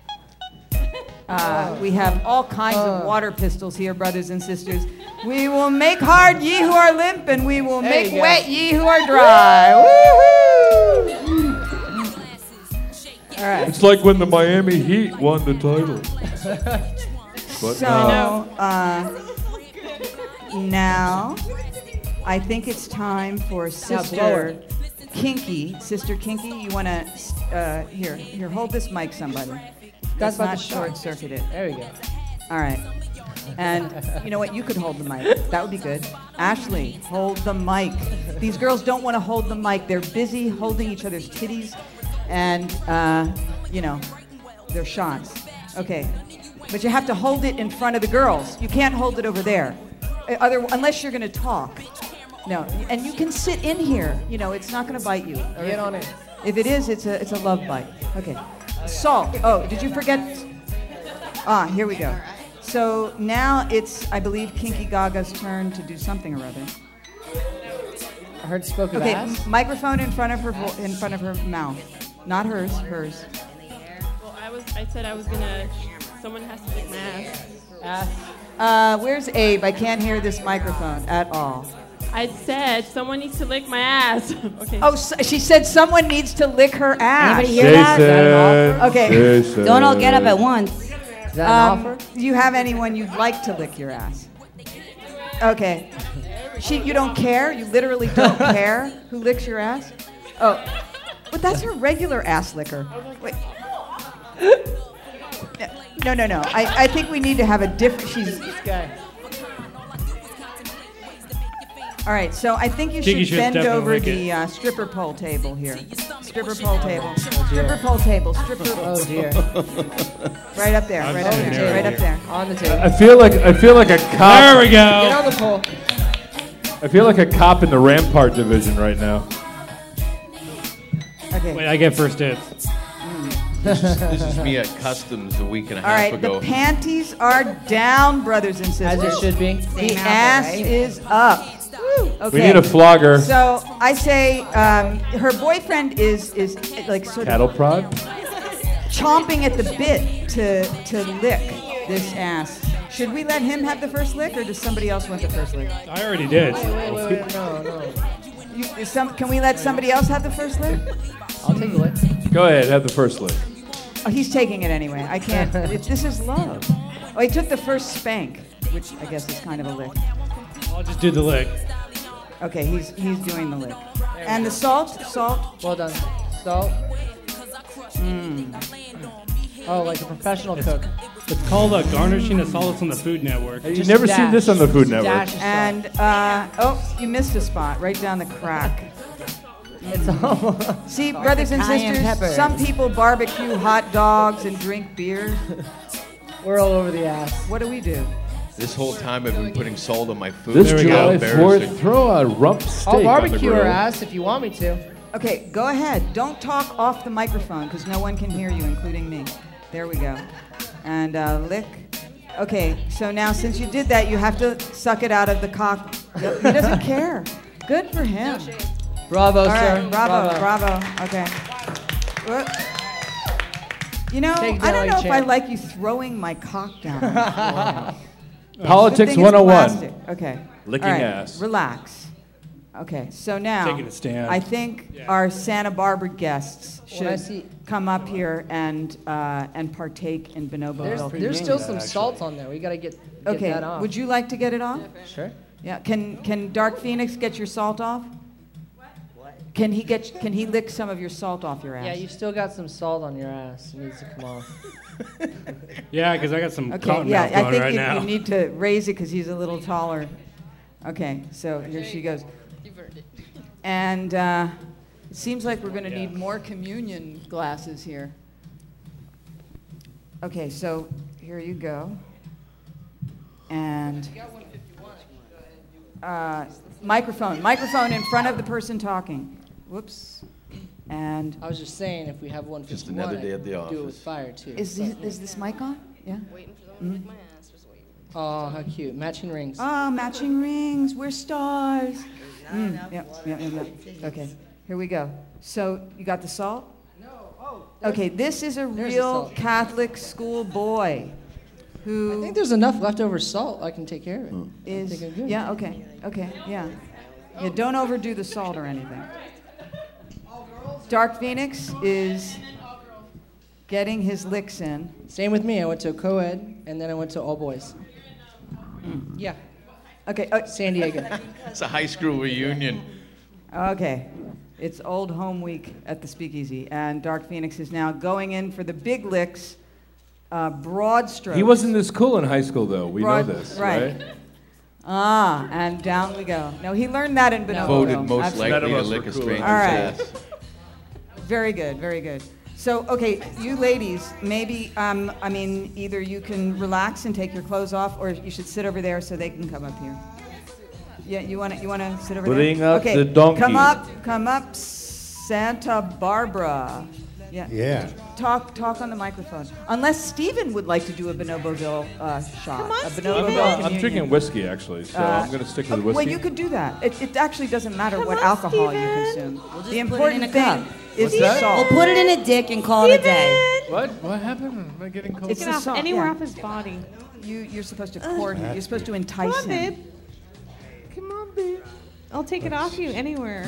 uh, we have all kinds of water pistols here, brothers and sisters. We will make hard ye who are limp, and we will There make you go. wet ye who are dry. Woo-hoo! All right. It's like when the Miami Heat won the title. But So, no. uh, now, I think it's time for Sister blower. Kinky. Sister Kinky, you want to, uh, here, here, hold this mic, somebody. That's about not to start. short circuit it. There we go. All right. And you know what? You could hold the mic. That would be good. Ashley, hold the mic. These girls don't want to hold the mic. They're busy holding each other's titties and, uh, you know, their shots. Okay. But you have to hold it in front of the girls. You can't hold it over there. Uh, Other, unless you're going to talk. No. And you can sit in here. You know, it's not going to bite you. Or Get if- on it. If it is, it's a, it's a love bite. Okay. Salt. Oh, did you forget? Ah, here we go. So now it's, I believe, Kinky Gaga's turn to do something or other. I heard spoke of Okay, ass. m- microphone in front of her vo- in front of her mouth, not hers, hers. Well, I was. I said I was gonna. Someone has to lick my ass. Ass. Uh, where's Abe? I can't hear this microphone at all. I said someone needs to lick my ass. Okay. Oh, so she said someone needs to lick her ass. Anybody hear that? Is that an offer? Okay. Jason. Don't all get up at once. Is that an Um, offer? do you have anyone you'd like to lick your ass? Okay. She, you don't care? You literally don't care who licks your ass? Oh, but that's her regular ass licker. Wait. No, no, no. I, I think we need to have a different. She's. This guy. All right, so I think you Kiki should should bend definitely over lick the uh, stripper pole table here. Stripper pole table. Stripper pole table. Stripper. Oh dear. Right up there. I'm Right up sitting there. there. Right up there. On the table. I feel like I feel like a cop. There we Get go. on the pole. I feel like a cop in the Rampart division right now. Okay. Wait, I get first dibs. This is, this is me at Customs a week and a All half right, ago. the panties are down, brothers and sisters. As it should be. The ass is up. Okay. We need a flogger. So I say um, her boyfriend is is like sort Cattle of prod? chomping at the bit to to lick this ass. Should we let him have the first lick, or does somebody else want the first lick? I already did. Wait, wait, wait, wait. No, no. You, is some, can we let somebody else have the first lick? I'll take a lick. Go ahead, have the first lick. Oh, he's taking it anyway. I can't. It, this is love. Oh, he took the first spank, which I guess is kind of a lick. I'll just do the lick. Okay, he's he's doing the lick. And the salt, salt. Well done. Salt. Mm. Oh, like a professional cook. It's called uh, garnishing a salt. It's on the Food Network. You've never seen this on the Food Network. Dash of salt. And uh, oh, you missed a spot right down the crack. It's almost See, Like brothers the and cayenne sisters, peppers. some people barbecue hot dogs and drink beer. We're all over the ass. What do we do? This whole time I've been putting salt on my food. This There we July go. fourth, throw a rump steak I'll on the barbecue her grill. ass if you want me to. Okay, go ahead. Don't talk off the microphone because no one can hear you, including me. There we go. And uh, lick. Okay, so now since you did that, you have to suck it out of the cock. He doesn't care. Good for him. Bravo, All sir. right, bravo, bravo. Okay. Whoop. You know, Take it I down don't know like if I champ. like you throwing my cock down. on the floor. Politics Good thing it's one oh one. plastic. Okay. Licking All right, ass. Relax. Okay, so now Taking a stand. I think Yeah. our Santa Barbara guests When I should see- come up here and uh, and partake in Bonobo There's, Milk. there's still some actually. salt on there. We gotta get, get Okay, that off. would you like to get it off? Sure. Yeah. Can can Dark Phoenix get your salt off? Can he get? Can he lick some of your salt off your ass? Yeah, you still got some salt on your ass. It needs to come off. Yeah, because I got some Okay, cotton yeah, mouth I going think right you, now. you need to raise it because he's a little taller. Okay, so here she goes. You've earned it. And uh, it seems like we're going to Yeah. need more communion glasses here. Okay, so here you go. And uh, microphone, microphone in front of the person talking. Whoops. And I was just saying, if we have one Just fifty-one, another day at the do it with office. fire too. is this, is this mic on? Yeah. Waiting for them to lick my ass. Just waiting. Oh, how cute! Matching rings. Oh, matching rings. We're stars. Mm, yep, yep, yep, yep. Okay, here we go. So you got the salt? No. Oh. Okay, this is a There's the real salt. Catholic school boy who I think there's enough leftover salt. I can take care of it. I is think I'm good. yeah, okay. Okay, yeah. Yeah, don't overdo the salt or anything. Dark Phoenix is getting his licks in. Same with me. I went to co-ed and then I went to all boys. Yeah, Okay, uh, San Diego. It's a high school reunion. okay. It's Old Home Week at the Speakeasy, and Dark Phoenix is now going in for the big licks, uh, broad strokes. He wasn't this cool in high school, though. We Broad- know this, right. right? Ah, and down we go. No, he learned that in Bonobo. Voted most Absolutely. likely to None of us lick were a cool stranger's All right. ass. Very good, very good. So, okay, you ladies, maybe, um, I mean, either you can relax and take your clothes off, or you should sit over there so they can come up here. Yeah, you want to you want to sit over Bring there? up okay, the donkey. come up, come up, Santa Barbara. Yeah. Yeah. Talk talk on the microphone. Unless Stephen would like to do a Bonoboville uh, shot. Come on, a Stephen. Bonoboville I'm, uh, I'm communion. drinking whiskey, actually, so Uh, I'm going to stick oh, with whiskey. Well, you could do that. It, it actually doesn't matter Come what on, alcohol Stephen. you consume. We'll just the put it important in a thing cup. is What's the that? salt. We'll put it in a dick and call it a day. What? What happened? Am I getting cold? It's Get the off salt, anywhere yeah. off his body. You, you're supposed to court him. You're supposed to entice Come on, him. babe. Come on, babe. I'll take it off you anywhere.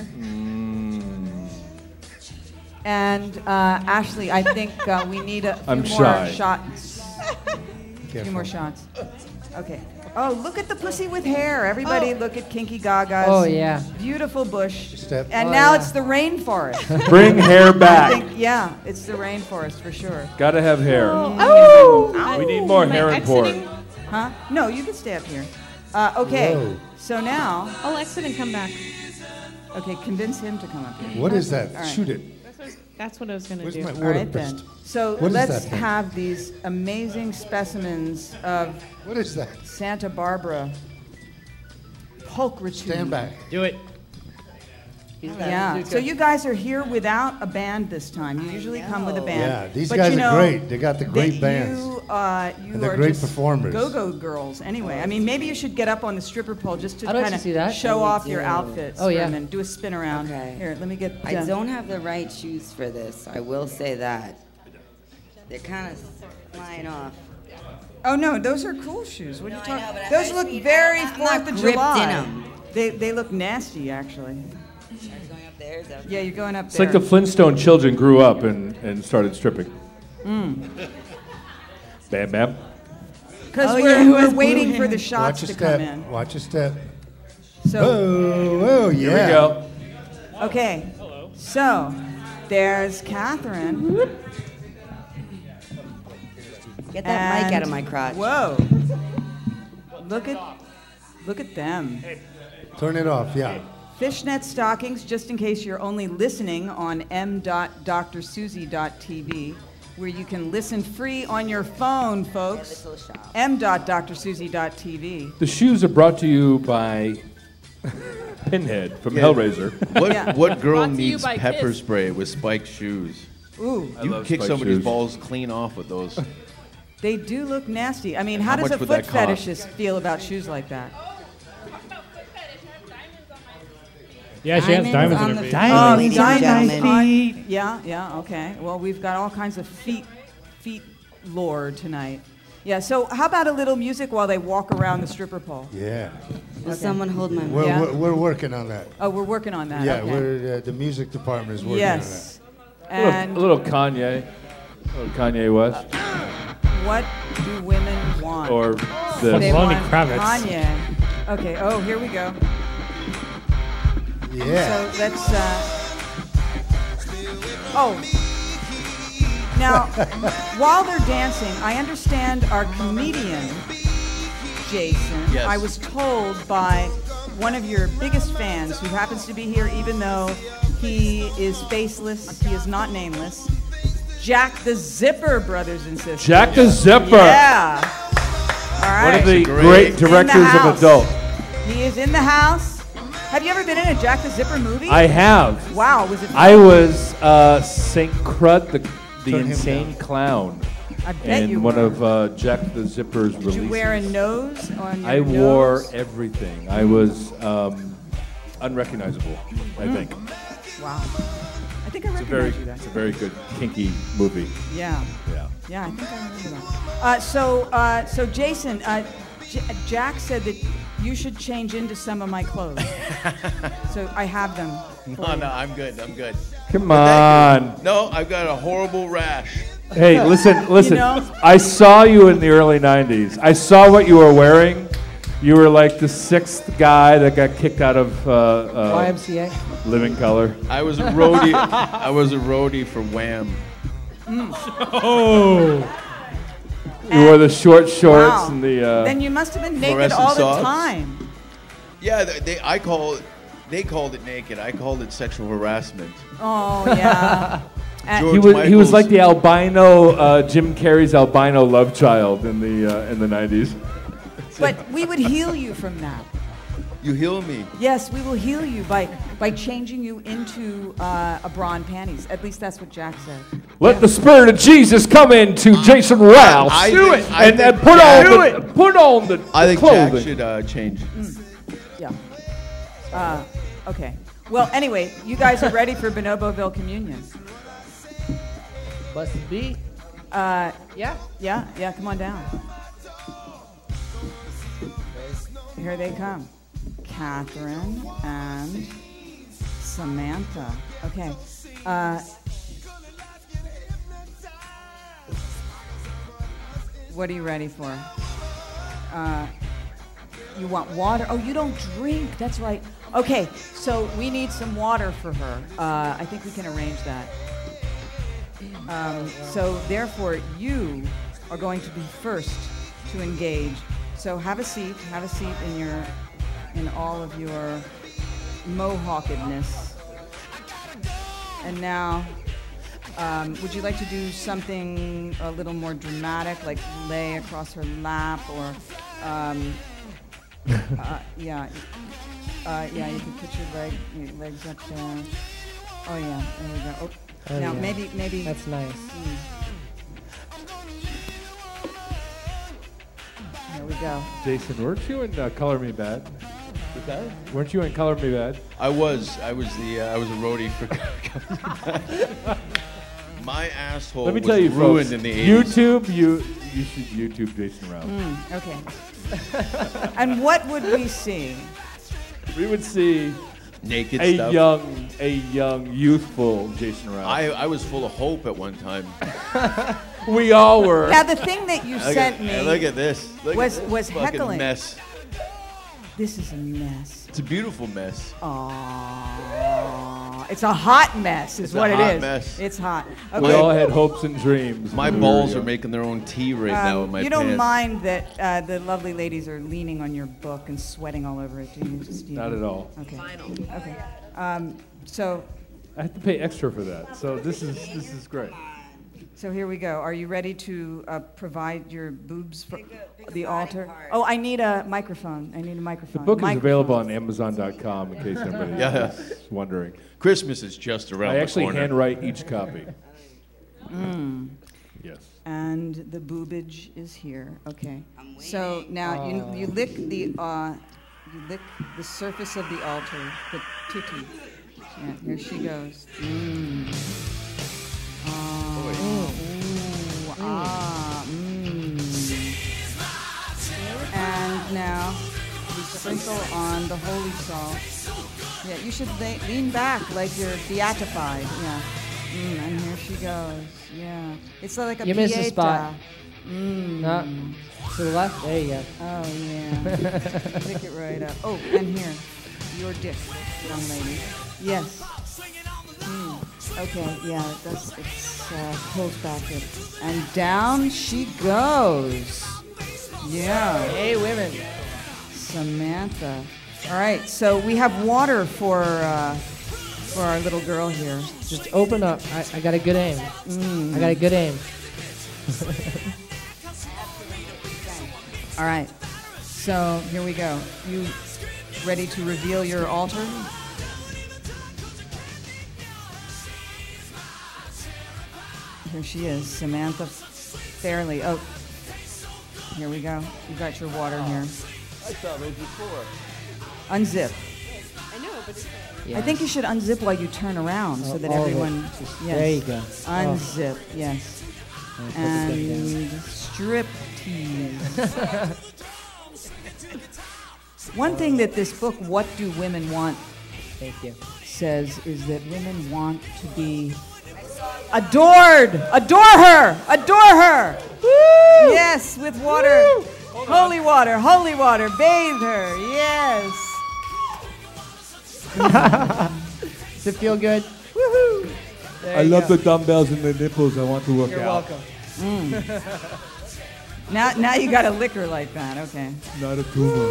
And uh, Ashley, I think uh, we need a few I'm more shy. shots. A few more shots. Okay. Oh, look at the pussy with hair. Everybody Oh. look at Kinky Gaga's Oh, yeah. beautiful bush. Step. And Oh, now yeah. it's the rainforest. Bring hair I back. think, yeah, it's the rainforest for sure. Gotta have hair. Oh! We need more Am I hair and porn. exiting? Huh? No, you can stay up here. Uh, okay. Whoa. So now, I'll exit and come back. okay, convince him to come up here. What is that? All right. Shoot it. That's what I was going to Where's do. my All water right then. pistol? So What is let's that thing? have these amazing specimens of What is that? Santa Barbara pulchritude. Stand back. Do it. He's got Yeah. it. So you guys are here without a band this time. You usually come with a band. Yeah, these But guys you are know great. They got the great that bands. You, uh, you And they're are great just performers. Go-go girls. Anyway, I mean, maybe you should get up on the stripper pole just to I'd like kind to see that. of show Oh, we off your do. outfits. Oh, for yeah. a minute. Do a spin around. Okay. Here, let me get. I uh, don't have the right shoes for this. I will say that. They're kind of flying off. Oh no, those are cool shoes. What are you No, I talking? know, but I- Those I look mean, very I'm not Fourth of gripped July. in 'em. They they look nasty actually. Going up there, is that- Yeah, you're going up It's there. like the Flintstone children grew up and, and started stripping. Mm. Bam Bam. Because Oh, we're, yeah, who we're has blue waiting for hair? the shots Watch to a step. come in. Watch a step. So, oh, oh, yeah. Here we go. okay. So, there's Catherine. Get that mic And- out of my crotch. Whoa. Look at, look at them. Turn it off, yeah. Fishnet stockings, just in case you're only listening on m dot dr susie dot t v, where you can listen free on your phone, folks. m dot dr susie dot t v. The shoes are brought to you by Pinhead from Yeah. Hellraiser. What, Yeah. what girl Brought to you needs by pepper Kiss. spray with spiked shoes? Ooh, I You love kick spiked somebody's shoes. balls clean off with those. they do look nasty. I mean, And how, how does much a would foot that cost? fetishist feel about shoes like that? Yeah, she has diamonds on in her the feet. Oh, ladies and diamonds gentlemen. on- Yeah, yeah, okay. Well, we've got all kinds of feet, feet lore tonight. Yeah, so how about a little music while they walk around the stripper pole? Yeah. Will Okay. someone hold my mic? We're, Yeah. we're, we're working on that. Oh, we're working on that. Yeah, okay. we're uh, the music department is working Yes. A little, And a little Kanye. A little Kanye West. what do women want? Or They this. Lenny want Kravitz. Kanye. Okay. Oh, here we go. on that. Yeah. So let's. Uh, oh. Now, while they're dancing, I understand our comedian, Jason. Yes. I was told by one of your biggest fans, who happens to be here, even though he is faceless, he is not nameless. Jack the Zipper, brothers and sisters. Jack the Zipper. Yeah. All right. One of the Great. great In the directors of house. adult. He is in the house. Have you ever been in a Jack the Zipper movie? I have. Wow, was it? I was uh, Saint Crud, the, the Turn him insane down. clown, I bet in you one were. of uh, Jack the Zipper's Did releases. you wear a nose on your I wore nose? everything. I was um, unrecognizable, I think. Wow. I think I It's a very, recognize you it's a then. very good kinky movie. Yeah. Yeah. Yeah, I think I remember that. Uh, so, uh, so Jason, uh, J- Jack said that you should change into some of my clothes. So I have them. for No, you. no, I'm good. I'm good. Come But thank you. on. No, I've got a horrible rash. Hey, listen, listen. know? I saw you in the early nineties. I saw what you were wearing. You were like the sixth guy that got kicked out of uh, uh, Y M C A. Living Color. I was a roadie. I was a roadie for Wham. Oh. You wore the short shorts Wow. and the. Uh, Then you must have been naked Fluorescent all the socks? time. Yeah, they, they. I call it. They called it naked. I called it sexual harassment. Oh, yeah. And- George he was he was Michael's- like the albino uh, Jim Carrey's albino love child in the uh, in the nineties. but we would heal you from that. You heal me. Yes, we will heal you by by changing you into uh, a bra and panties. At least that's what Jack said. Let the spirit of Jesus come into Jason Rouse. I Do think- it I and, think and put Jack- on Do the put on the I think clothing. Jack should uh, change. Yeah. Uh, okay. Well, anyway, you guys are ready for Bonoboville Communion. Must be. Uh, Yeah. yeah, yeah, come on down. Here they come. Catherine and Samantha. Okay. Uh, what are you ready for? Uh, you want water? Oh, you don't drink. That's right. Okay, so we need some water for her. Uh, I think we can arrange that. Um, so therefore, you are going to be first to engage. So have a seat. Have a seat in your, in all of your mohawkedness. And now, um, would you like to do something a little more dramatic, like lay across her lap, or, um, uh, yeah, uh, yeah, you can put your leg, your legs up there. Oh yeah, there we go. Oh, Oh, now yeah. maybe, maybe. That's nice. Mm. There we go. Jason, weren't you in uh, Color Me Bad? What's that? Weren't you in Color Me Bad? I was. I was the. Uh, I was a roadie for. My asshole Let me was tell you, ruined folks, in the eighties. YouTube, you you should YouTube Jason Rouse. Mm, okay. And what would we see? We would see Naked a stuff. young, a young, youthful Jason Rouse. I, I was full of hope at one time. We all were. Now the thing that you Look sent at, me hey, look at this. Look was at this was fucking heckling. mess. This is a mess. It's a beautiful mess. Aww. It's a hot mess, is It's a what hot it is. mess. It's hot. We Okay. all had hopes and dreams. My when we balls were are young. making their own tea right now Um, in my you pants. don't mind that uh, the lovely ladies are leaning on your book and sweating all over it, do you, Steve? Not at all. Okay. Okay. Um, so, I have to pay extra for that, so this is this is great. so here we go. Are you ready to uh, provide your boobs for the altar? Oh, I need a microphone. I need a The microphone. book is Microphone. available on Amazon dot com in case anybody Yeah. is wondering. Christmas is just around I the actually corner. handwrite each copy. Mm. Yes. And the boobage is here. Okay. So now you you lick the uh, you lick the surface of the altar, the titty. Yeah, here she goes. Mm. Oh, ooh, ah, mm. And now we sprinkle on the holy salt. Yeah, you should lay, lean back like you're beatified. Yeah. Mm, and here she goes. Yeah. It's like a You missed the pieta. spot. Mm. No. To the left? There you go. Oh, yeah. Pick it right up. Oh, and here. Your dick, young lady. Yes. Mm. Okay, yeah, that's, it's uh, pulls back it. And down she goes. Yeah. Hey, women. Samantha. All right, so we have water for uh, for our little girl here. Just open up. I, I got a good aim. Mm. I got a good aim. All right, so here we go. You ready to reveal your altar? Here she is, Samantha Fairley. Oh, here we go. You got your water here. I saw those before. Unzip. I know, but it's I think you should unzip while you turn around so Oh, that all of it. everyone. Just- Yes. there you go. Oh. Unzip, yes. I'll put the gun And strip tease. One thing that this book, What Do Women Want, Thank you. says is that women want to be adored. Adore her. Adore her. Woo! Yes, with water. Holy water. Holy water. Bathe her. Yes. Does it feel good? Woohoo! There I you love go. the dumbbells and the nipples. I want to work You're out. welcome. Mm. Now, now you got a liquor like that. Okay. Not a tumor.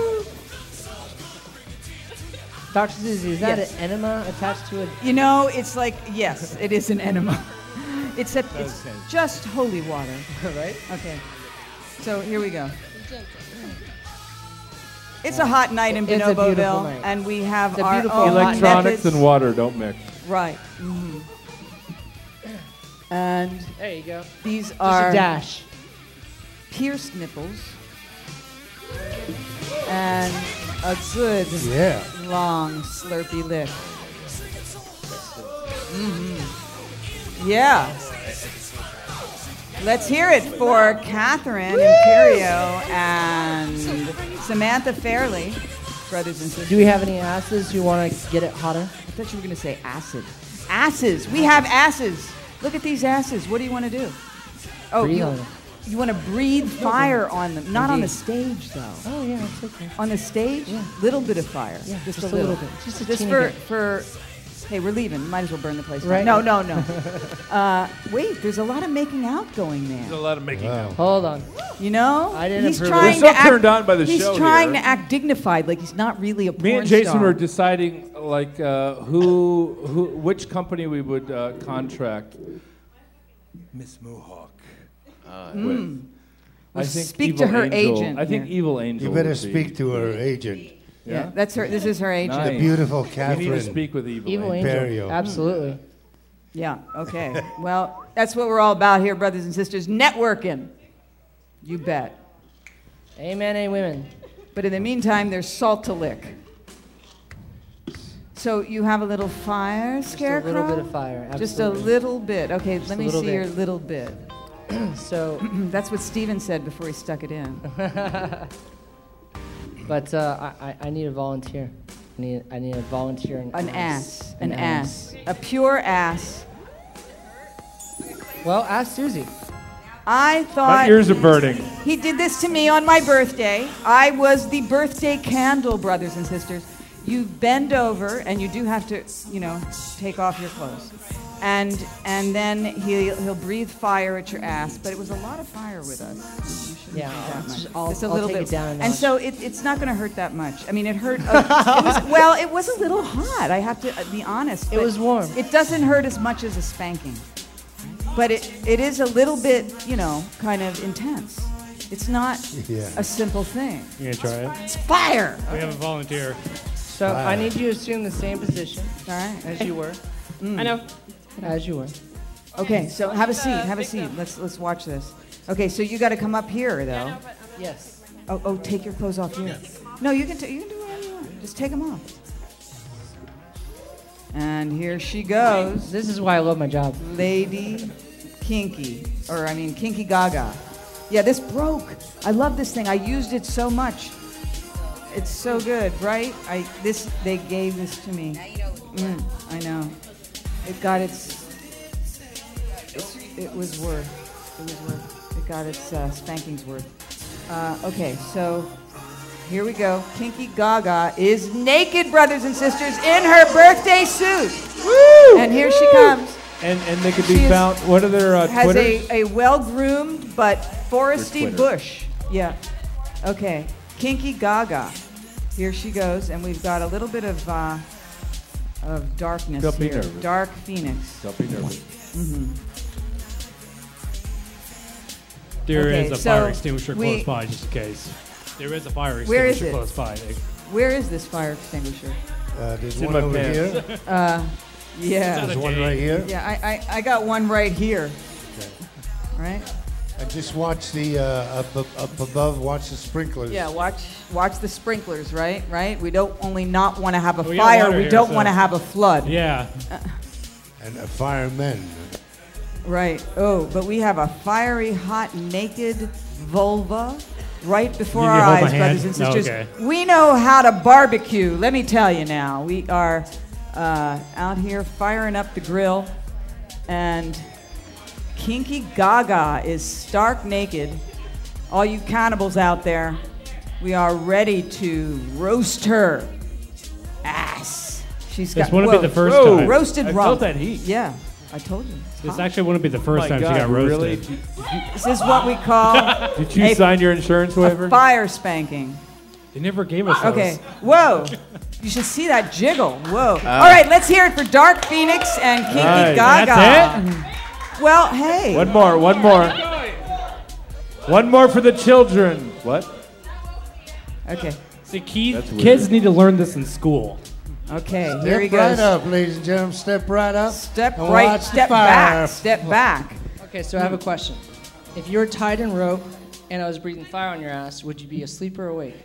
Doctor Susie, is that Yes. an enema attached to it? You know, it's like, yes, it is an enema. It's, a, it's just holy water. Right? Okay. So here we go. It's a hot night in It's a beautiful Bonoboville, night. and we have It's a our beautiful own Electronics methods. and water don't mix. Right. Mhm. And There you go. these Just are a dash. pierced nipples and a good Yeah. long slurpy lick. hmm Yeah. Let's hear it for Catherine Imperio and Samantha Fairley, brothers and sisters. Do we have any asses who want to get it hotter? I thought you were going to say acid. Asses. We have asses. Look at these asses. What do you want to do? Oh, Breathe you, on them. you want to breathe fire on them. Not on the Indeed. stage, though. Oh, yeah, it's okay. On the stage, Yeah. little bit of fire. Yeah, just, just a a little. little bit. Just a Just teeny for bit. for. Hey, we're leaving. Might as well burn the place down. Right. No, no, no. uh, wait, there's a lot of making out going There's a there. lot of making Wow. out. Hold on. You know, I didn't he's approve. trying We're to so act, turned on by the he's show trying here. to act dignified, like he's not really a porn Me and Jason star. were deciding like uh, who, who, which company we would uh, contract Miss Mohawk Uh, with. Mm. I Well, think speak to Evil her Angel- agent I think here. Evil Angel. You better would be- speak to her agent, Yeah, that's her. This is her agent. Nice. the beautiful We need to Catherine. speak with Evil, Evil Angel. Angel. Imperio. Absolutely. Yeah, okay. Well, that's what we're all about here, brothers and sisters. Networking. You bet. Amen, a women. But in the meantime, there's salt to lick. So you have a little fire, Just a Scarecrow? little bit of fire. Just a Absolutely. little bit. Okay, Just let a me little see bit. your little bit. So, That's what Steven said before he stuck it in. but uh, I, I- I need a volunteer. I need, I need a volunteer. An, An ass. An ass. A pure ass. Well, ask Susie. I thought My ears are burning. he did this to me on my birthday. I was the birthday candle, brothers and sisters. You bend over, and you do have to, you know, take off your clothes. And and then he'll, he'll breathe fire at your ass, but it was a lot of fire with us. You shouldn't Yeah, do that I'll- much. I'll- It's a I'll little take bit it down a And notch. so it, it's not going to hurt that much. I mean, it hurt. Uh, it was, well, it was a little hot. I have to uh, be honest. It but was warm. It doesn't hurt as much as a spanking, but it it is a little bit, you know, kind of intense. It's not Yeah. a simple thing. You gonna try it? It's fire. We have a volunteer. So I need you to assume the same position All right. as you were. Mm. I know. As you were. Okay, so have a seat. Have a seat. Let's let's watch this. Okay, so you got to come up here though. Yes. Oh, oh, take your clothes off here. No, you can t- you can do whatever you want. Just take them off. And here she goes. This is why I love my job. Lady Kinky, or I mean Kinky Gaga. Yeah, this broke. I love this thing. I used it so much. It's so good, right? I this they gave this to me. Mm, I know. It got its. It's, it was worth. It was worth. It got its uh, spankings worth. Uh, okay, so here we go. Kinky Gaga is naked, brothers and sisters, in her birthday suit. Woo! And here she comes. And and they could be She is- found. What are their uh, Has Twitters? a, a well-groomed but foresty Twitter. bush. Yeah. Okay. Kinky Gaga. Here she goes, and we've got a little bit of uh, of darkness Don't be here. nervous. Dark Phoenix. Don't be nervous. Mm-hmm. There is Okay, a so fire extinguisher we- close by, just in case. There is a fire Where is extinguisher it? close by. Where is this fire extinguisher? Uh, there's It's in one my over pants. here. Uh, yeah. There's one right here. Yeah, I, I, I got one right here. Right? And just watch the uh, up, up up above. Watch the sprinklers. Yeah, watch watch the sprinklers, right? Right? We don't only not want to have a We got fire, water we here, don't so- want to have a flood. Yeah. And uh, firemen. Right. Oh, but we have a fiery, hot, naked vulva right before You our need to hold my eyes, hand? brothers and sisters. Okay. We know how to barbecue. Let me tell you now. We are uh, out here firing up the grill, and Kinky Gaga is stark naked. All you cannibals out there, we are ready to roast her ass. She's This got wouldn't be whoa, the first whoa, time. roasted I rump. felt that heat. Yeah, I told you. This actually wouldn't be the first my time she God, got roasted. really? This is what we call. Did you a- sign your insurance waiver? A fire spanking. They never gave us those. Okay. Whoa. You should see that jiggle. Whoa. Ah. All right, let's hear it for Dark Phoenix and Kinky Nice. Gaga. That's Well, hey. One more, one more. One more for the children. What? Okay. See, key, That's weird. kids need to learn this in school. Okay, Step here he right goes. up, ladies and gentlemen. Step right up. Step and right, watch the step fire. back, step back. Okay, so I have a question. If you were tied in rope and I was breathing fire on your ass, would you be asleep or awake?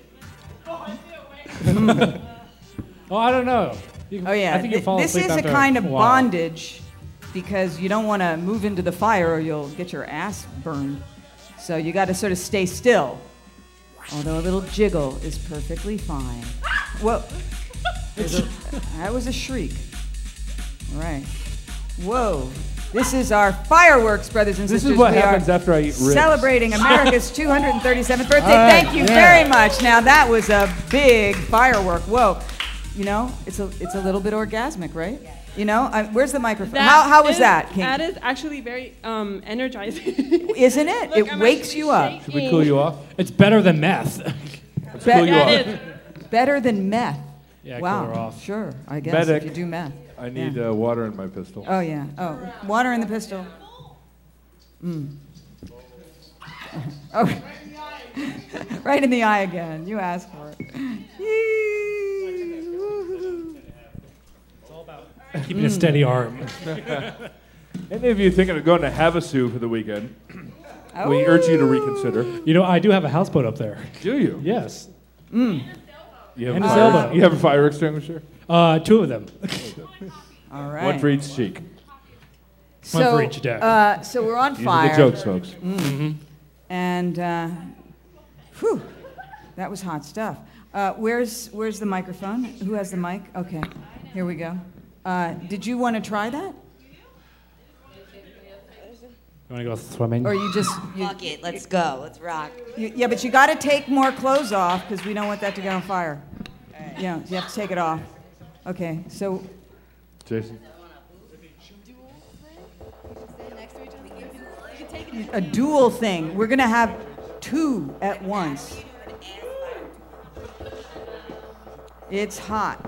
Oh, I don't know. You, Oh yeah, I think you Th- fall this asleep is a after kind of while. bondage because you don't want to move into the fire or you'll get your ass burned. So you got to sort of stay still. Although a little jiggle is perfectly fine. Whoa, There's a- that was a shriek. All right. Whoa. This is our fireworks, brothers and This is sisters. what We happens are after I eat ribs. Celebrating America's two hundred thirty-seventh birthday. All right, Thank you yeah. very much. Now that was a big firework. Whoa. You know, it's a it's a little bit orgasmic, right? You know, I, where's the microphone? That How how was is- that, King? That is actually very um, energizing. Isn't it? Look, It I'm wakes actually you up. Should we cool you off? It's better than meth. Let's Be- cool you That off. is. Better than meth. Yeah, cool wow. her off. Sure, I guess Medic. if you do meth. I need Yeah. uh, water in my pistol. Oh yeah. Oh, water in the pistol. Mm. Oh, right in the eye again. You asked for it. Yee, woo-hoo. Keeping a steady arm. Any of you thinking of going to Havasu for the weekend? Oh. We urge you to reconsider. You know, I do have a houseboat up there. Do you? Yes. Mm. You have, And a a fire, sailboat. you have a fire extinguisher? Uh, two of them. All right. One for each cheek. So, One for each deck. Uh, so we're on These fire. are the jokes, folks. Mm. And uh, whew, that was hot stuff. Uh, where's where's the microphone? Who has the mic? Okay, here we go. Uh, did you want to try that? want to go swimming? Or you just you, Fuck it, let's go, let's rock. you, yeah, but you got to take more clothes off because we don't want that to get on fire. Yeah, you have to take it off. Okay, so Jason? a dual thing. We're gonna have two at once. It's hot.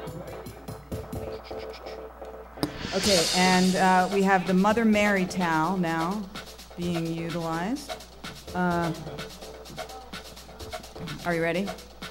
Okay, and uh, we have the Mother Mary towel now being utilized. Uh, are you ready?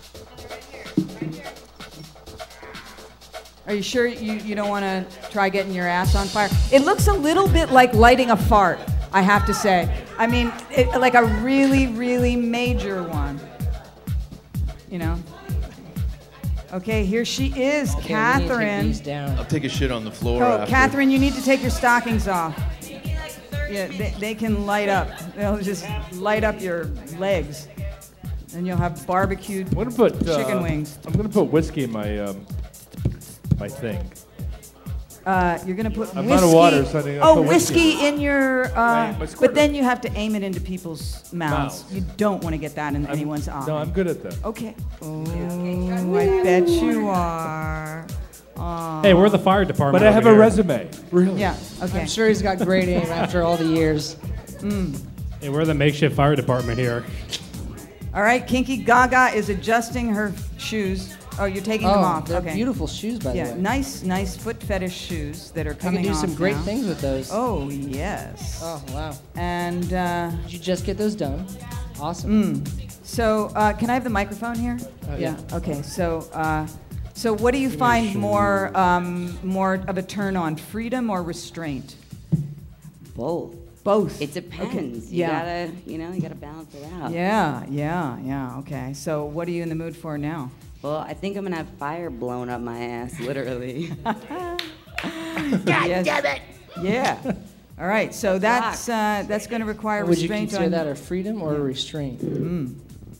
Are you sure you, you don't want to try getting your ass on fire? It looks a little bit like lighting a fart, I have to say. I mean, it, like a really, really major one. You know? Okay, here she is, Okay, we need to take Catherine. these down. I'll take a shit on the floor Oh, after. Catherine, you need to take your stockings off. Yeah, they, they can light up. They'll just light up your legs. And you'll have barbecued I'm gonna put chicken uh, wings. I'm gonna put whiskey in my um, my thing. Uh, you're gonna put I'm whiskey. out of water, so I think I'll oh, put whiskey whiskey in your. Uh, My- my but then you have to aim it into people's mouths. Mouths. You don't want to get that in anyone's eye. No, I'm good at that. Okay. Oh, I bet you are. Aw. Hey, we're the fire department. But I have over a here. resume. Really? Yeah. Okay. I'm sure he's got great aim after all the years. Mm. Hey, we're the makeshift fire department here. All right. Kinky Gaga is adjusting her shoes. Oh, you're taking Oh, them off. they're Okay. beautiful shoes, by Yeah, the way. nice, nice foot fetish shoes that are I coming can do off some great now. things with those. Oh yes. Oh, wow. And uh, Did you just get those done? Awesome. mm. so, uh, can I have the microphone here? Oh, yeah. yeah. Okay. So, uh, so what do you find more, um, more of a turn on, freedom or restraint? Both. Both. It depends. You Yeah. gotta, you know, you gotta balance it out. Yeah. Yeah. Yeah. Okay. So, what are you in the mood for now? Well, I think I'm gonna have fire blown up my ass, literally. God damn it! Yeah. All right. So that's uh, that's going to require Would you restraint consider on. that a freedom or a restraint? Mm.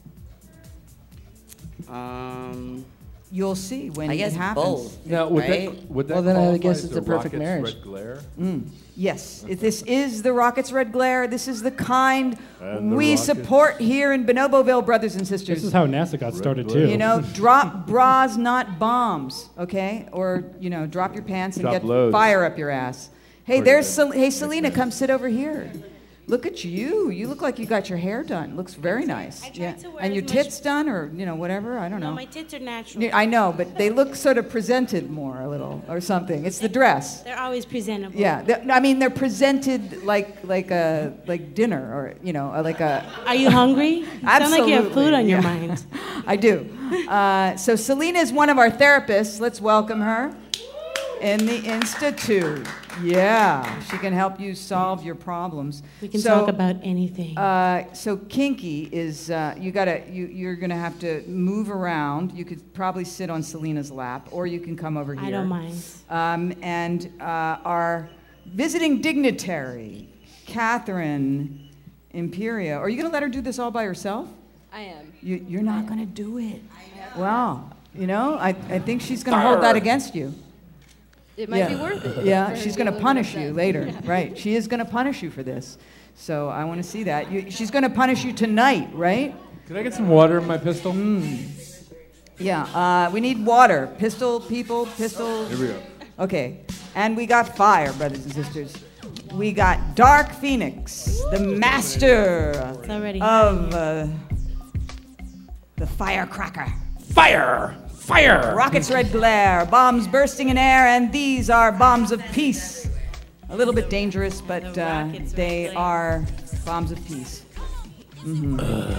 Um, You'll see when I guess it happens. both. Now, would right? that would that Well, then I qualify guess as it's the a perfect Rockets marriage. Red glare? Mm. Yes, if this is the Rockets Red Glare. This is the kind And the we Rockets. support here in Bonoboville, brothers and sisters. This is how NASA got started glare. too. You know, drop bras, not bombs, okay? Or, you know, drop your pants and Drop get loads. fire up your ass. Hey, Pretty there's, good. Sel- hey, Selena, come sit over here. Look at you. You look like you got your hair done. Looks very nice. I tried yeah. to wear And as your much- tits done or, you know, whatever? I don't No, know. my tits are natural. Yeah, I know, but they look sort of presented more a little or something. It's the dress. They're always presentable. Yeah, they- I mean they're presented like like a like dinner or you know like a. Are you hungry? You sound like you have food on your yeah. mind. I do. Uh, so Selena is one of our therapists. Let's welcome her in the Institute. Yeah, she can help you solve your problems. We can So, talk about anything. Uh, so kinky is uh, you gotta you you're gonna have to move around. You could probably sit on Selena's lap, or you can come over here. I don't mind. Um, and uh, our visiting dignitary, Catherine Imperia. Are you gonna let her do this all by herself? I am. You, you're not gonna do it. Wow. You know, I, I think she's gonna hold that against you. It might yeah. be worth it. Yeah, for her she's to going to be punish able you to later. Yeah. Right. She is going to punish you for this. So I want to see that. You, she's going to punish you tonight, right? Can I get some water in my pistol? Mm. Yeah. Uh, we need water. Pistol, people, pistol. Here we go. Okay. And we got fire, brothers and sisters. We got Dark Phoenix, the master already of uh, the firecracker. Fire! Fire! Rockets red glare, bombs bursting in air, and these are bombs of peace. A little bit dangerous, but uh, they are bombs of peace. Mm-hmm.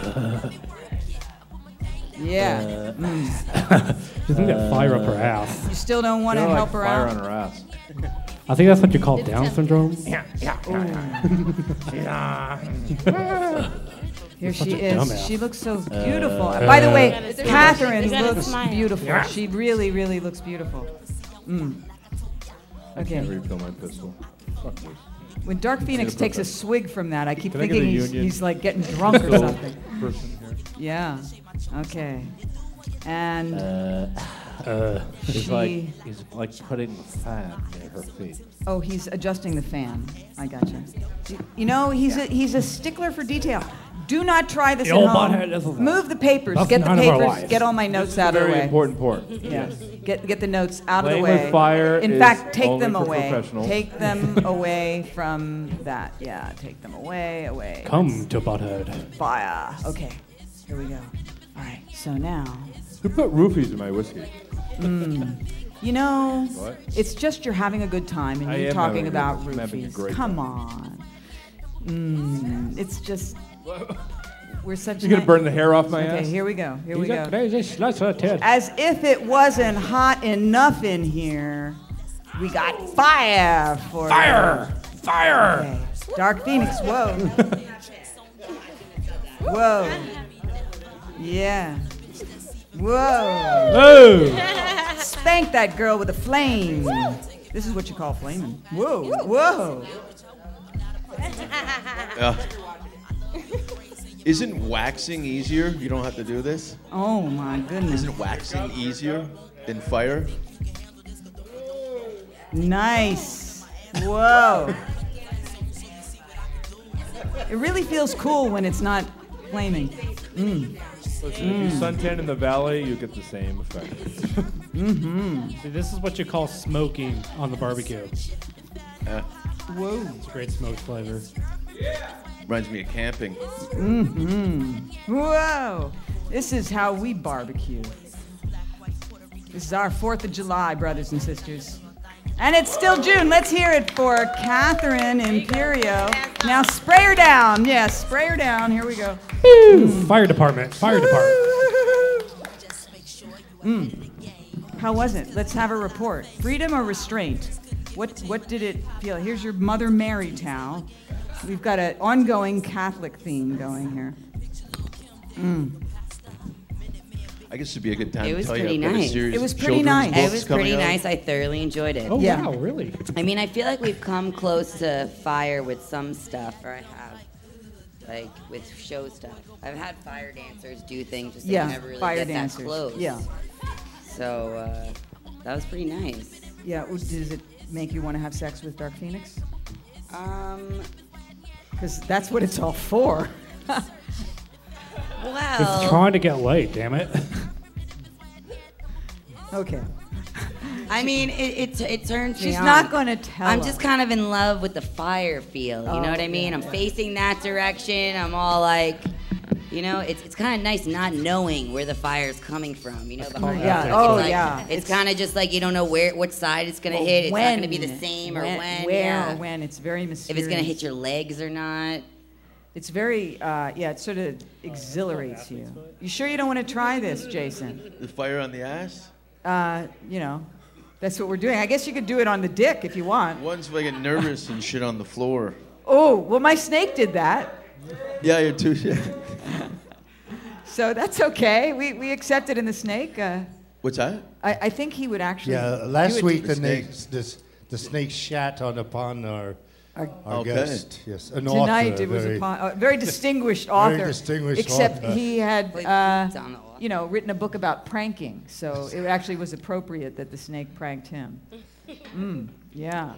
Yeah. Mm. She's gonna get fire up her ass. You still don't want to Kinda like help her fire out? on her ass. I think that's what you call Down syndrome. Yeah, yeah, yeah. Here Such she a is. dumbass. She looks so beautiful. Uh, By the way, You gotta Catherine smile. You gotta looks smile. beautiful. Yeah. She really, really looks beautiful. Mm. I can't Okay. refill my pistol. Fuck this. When Dark Phoenix Yeah, takes a perfect. swig from that, I keep Can I get thinking a he's, union he's like getting drunk or pistol something. person here? Yeah. Okay. And Uh, Uh, He's like She- he's like putting the fan near her feet. Oh, he's adjusting the fan. I gotcha. You, you know, he's a he's a stickler for detail. Do not try this The at old home. butthead is a- Move the papers. That's Get the none of our papers. lives. Get all my notes out of the Very way. important point. Yeah. Yes. Get get the notes out of Playing the way. with fire In is fact, take only them for away. professionals. Take them away from that. Yeah, take them away, away. Come to Butthead. Fire. Okay. Here we go. All right. So now. Who put roofies in my whiskey? Mm. You know, What? it's just you're having a good time and I you're am talking having a about good- I'm having a roofies. great Come time. on. Mm, it's just we're such. You gonna ni- burn the hair off my okay, ass? here we go. Here we He's go. a crazy slice of tit. As if it wasn't hot enough in here, we got fire for Fire! you. Fire! Okay. Dark Phoenix. Whoa. Whoa. Yeah. Whoa. Whoa. Spank that girl with a flame. This is what you call flaming. Whoa. Whoa. Uh, isn't waxing easier? You don't have to do this? Oh my goodness. Isn't waxing easier than fire? Nice. Whoa. It really feels cool when it's not flaming. Mm. Listen, if you suntan in the valley, you get the same effect. Mm-hmm. See, this is what you call smoking on the barbecue. Uh, Whoa. It's a great smoked flavor. reminds me of camping. Mm-hmm. Whoa. This is how we barbecue. This is our fourth of July, brothers and sisters. And it's still June. Let's hear it for Catherine Imperio. Now spray her down. Yes, spray her down. Here we go. Mm. Fire department. Fire department. Mm. How was it? Let's have a report. Freedom or restraint? What what did it feel? Here's your Mother Mary towel. We've got an ongoing Catholic theme going here. Mm. I guess it'd be a good time It to was tell you pretty I've got a nice. series It was of pretty children's nice. It books was coming pretty out. nice. I thoroughly enjoyed it. Oh, Yeah. wow, really? I mean, I feel like we've come close to fire with some stuff, or I have, like with show stuff. I've had fire dancers do things, just Yeah, they never really fire get dancers. that close. Yeah. So uh, that was pretty nice. Yeah. w- Does it make you want to have sex with Dark Phoenix? Um, Because that's what it's all for. well, It's trying to get laid, damn it. Okay. I mean, it it, it turns me She's on. not going to tell I'm us. just kind of in love with the fire feel. You Oh, know what I mean? yeah, I'm yeah. facing that direction. I'm all like, you know, it's it's kind of nice not knowing where the fire's coming from. You know, the whole Yeah. it's Oh, like- yeah. It's, It's- kind of just like you don't know where what side it's gonna Well, hit. It's not when, gonna be the same or when. Where yeah. or when. It's very If mysterious. it's gonna hit your legs or not. It's very, uh, yeah, it sort of exhilarates you. You sure you don't want to try this, Jason? The fire on the ass? Uh, you know, that's what we're doing. I guess you could do it on the dick if you want. Once if I get nervous and shit on the floor. Oh, well, my snake did that. Yeah, you're too shit. So that's okay. We, we accepted in the snake. Uh, What's that? I, I think he would actually. Yeah, do last it- week the, snake. snake, this, the snake shat on upon our, Our- our Okay. guest. Yes, an Tonight author, it was very, a po- a very distinguished very author. distinguished except author. he had, Wait, uh, it's on the wall. you know, written a book about pranking. So it actually was appropriate that the snake pranked him. Mm, yeah.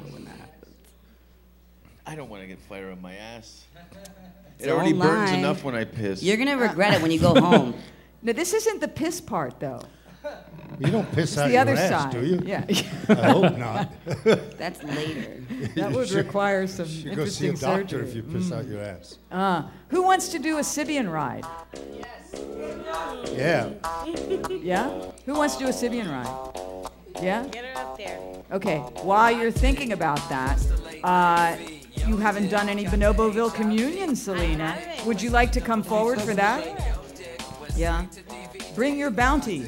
I don't want to get fire on my ass. It Don't already burns lie. enough when I piss. You're gonna regret it when you go home. No, this isn't the piss part, though. You don't piss It's out the your other ass, side. do you? Yeah. I hope not. That's later. That would You should- require some you should go see a interesting doctor surgery. if you piss Mm. out your ass. Uh, who wants to do a Sibian ride? Yeah. Yeah? Who wants to do a Sibian ride? Yeah? Get her up there. Okay, while you're thinking about that, uh, you haven't done any Bonoboville communion, Selena. Would you like to come forward for that? Yeah. Bring your bounty.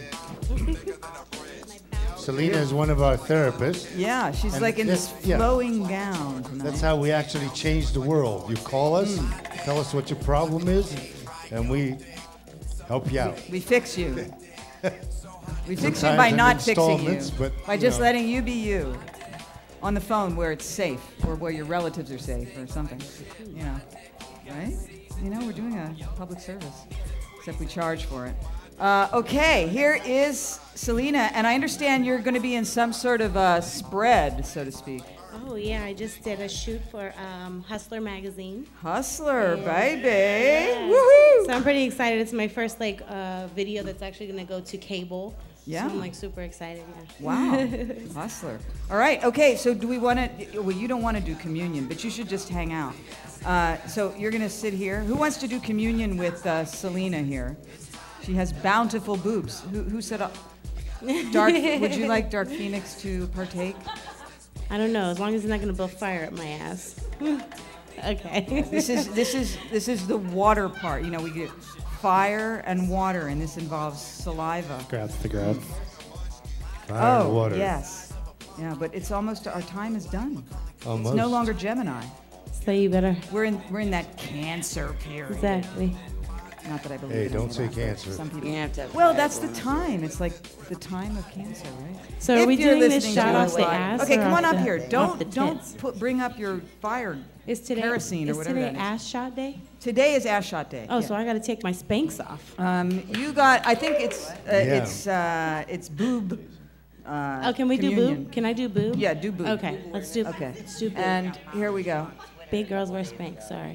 Selena is one of our therapists. Yeah, she's And like in this this- yeah. flowing gown tonight. That's how we actually change the world. You call us, tell us what your problem is, and we help you out. We fix you. We fix you Sometimes by in not fixing you. installments, but, By you just know. letting you be you. On the phone where it's safe, or where your relatives are safe, or something. You know. Right? You know, we're doing a public service. Except we charge for it. Uh, okay, here is Selena, and I understand you're going to be in some sort of uh, spread, so to speak. Oh yeah, I just did a shoot for um, Hustler magazine. Hustler, And- baby! Yes. Woohoo! So I'm pretty excited. It's my first like uh, video that's actually gonna go to cable. Yeah. So I'm like super excited. Yeah. Wow, Hustler. All right, okay, so do we want to, well, you don't want to do communion, but you should just hang out. Uh, so you're going to sit here. Who wants to do communion with uh, Selena here? She has bountiful boobs. Who, who said, uh, Dark, would you like Dark Phoenix to partake? I don't know. As long as it's not gonna blow fire up my ass. Okay. This is, this is, this is the water part. You know, we get fire and water, and this involves saliva. Grabs the grab. Fire oh, and water. yes. Yeah, but it's almost, our time is done. Almost. It's no longer Gemini. So you better. We're in, we're in that Cancer period. Exactly. Not that I believe Hey, in don't any say of that, but Cancer. Some people. You have to have Well, fire that's the going. time. It's like the time of Cancer, right? So are If we you're doing this listening shot to off us the live- ass Okay, or come off on up the- here. off Don't the don't tits? put, bring up your fire. Is today kerosene or is whatever today that is. ass shot day? Today is Ass Shot Day. Oh, yeah. so I got to take my Spanx off. Um, you got. I think it's uh, Yeah. it's uh, it's boob. Uh, Oh, can we do communion. boob? Can I do boob? Yeah, do boob. Okay, let's do. Okay. Let's do boob. And here we go. Big girls wear Spanx. Sorry.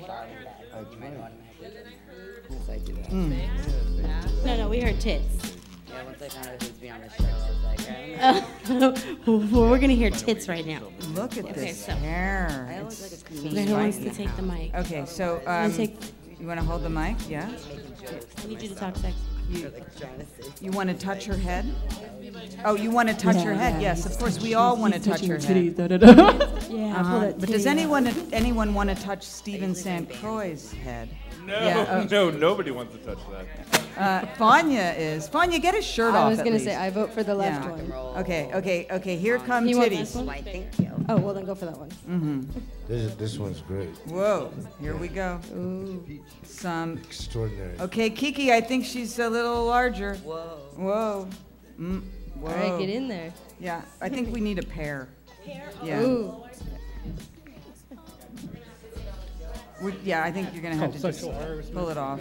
Yes, I do that. Mm. No, no, we heard tits. Yeah, once I found out who's be on the show, I was like, I don't know. well, we're gonna hear tits right now. Look at Okay, this so- hair. I look It's like a so comedian. Who wants spicy. to take the mic? Okay, so Wanna um, take- you want to hold the mic? Yeah. I need you to talk sex. You, you want to touch her head? Oh, you want to touch her head? Yes, of course. We all want to touch her head. Yeah, Uh-huh. pull that But titty does out. anyone anyone want to touch Stephen Saint Croix's head? No, Yeah, oh. no, nobody wants to touch that. Uh, Fanya is. Fanya, get his shirt I off. was at gonna least. say I vote for the left Yeah. one. Okay, okay, okay. Here come You want titties. this one? Why, thank you. Oh well, then go for that one. Mm-hmm. This, this one's great. Whoa, here we go. Some. Extraordinary. Okay, Kiki, I think she's a little larger. Whoa. Whoa. Mm, whoa. All right, get in there. Yeah, I think we need a pair. Yeah. Ooh. We, yeah, I think you're gonna have Oh, to just sexual harassment. pull it off.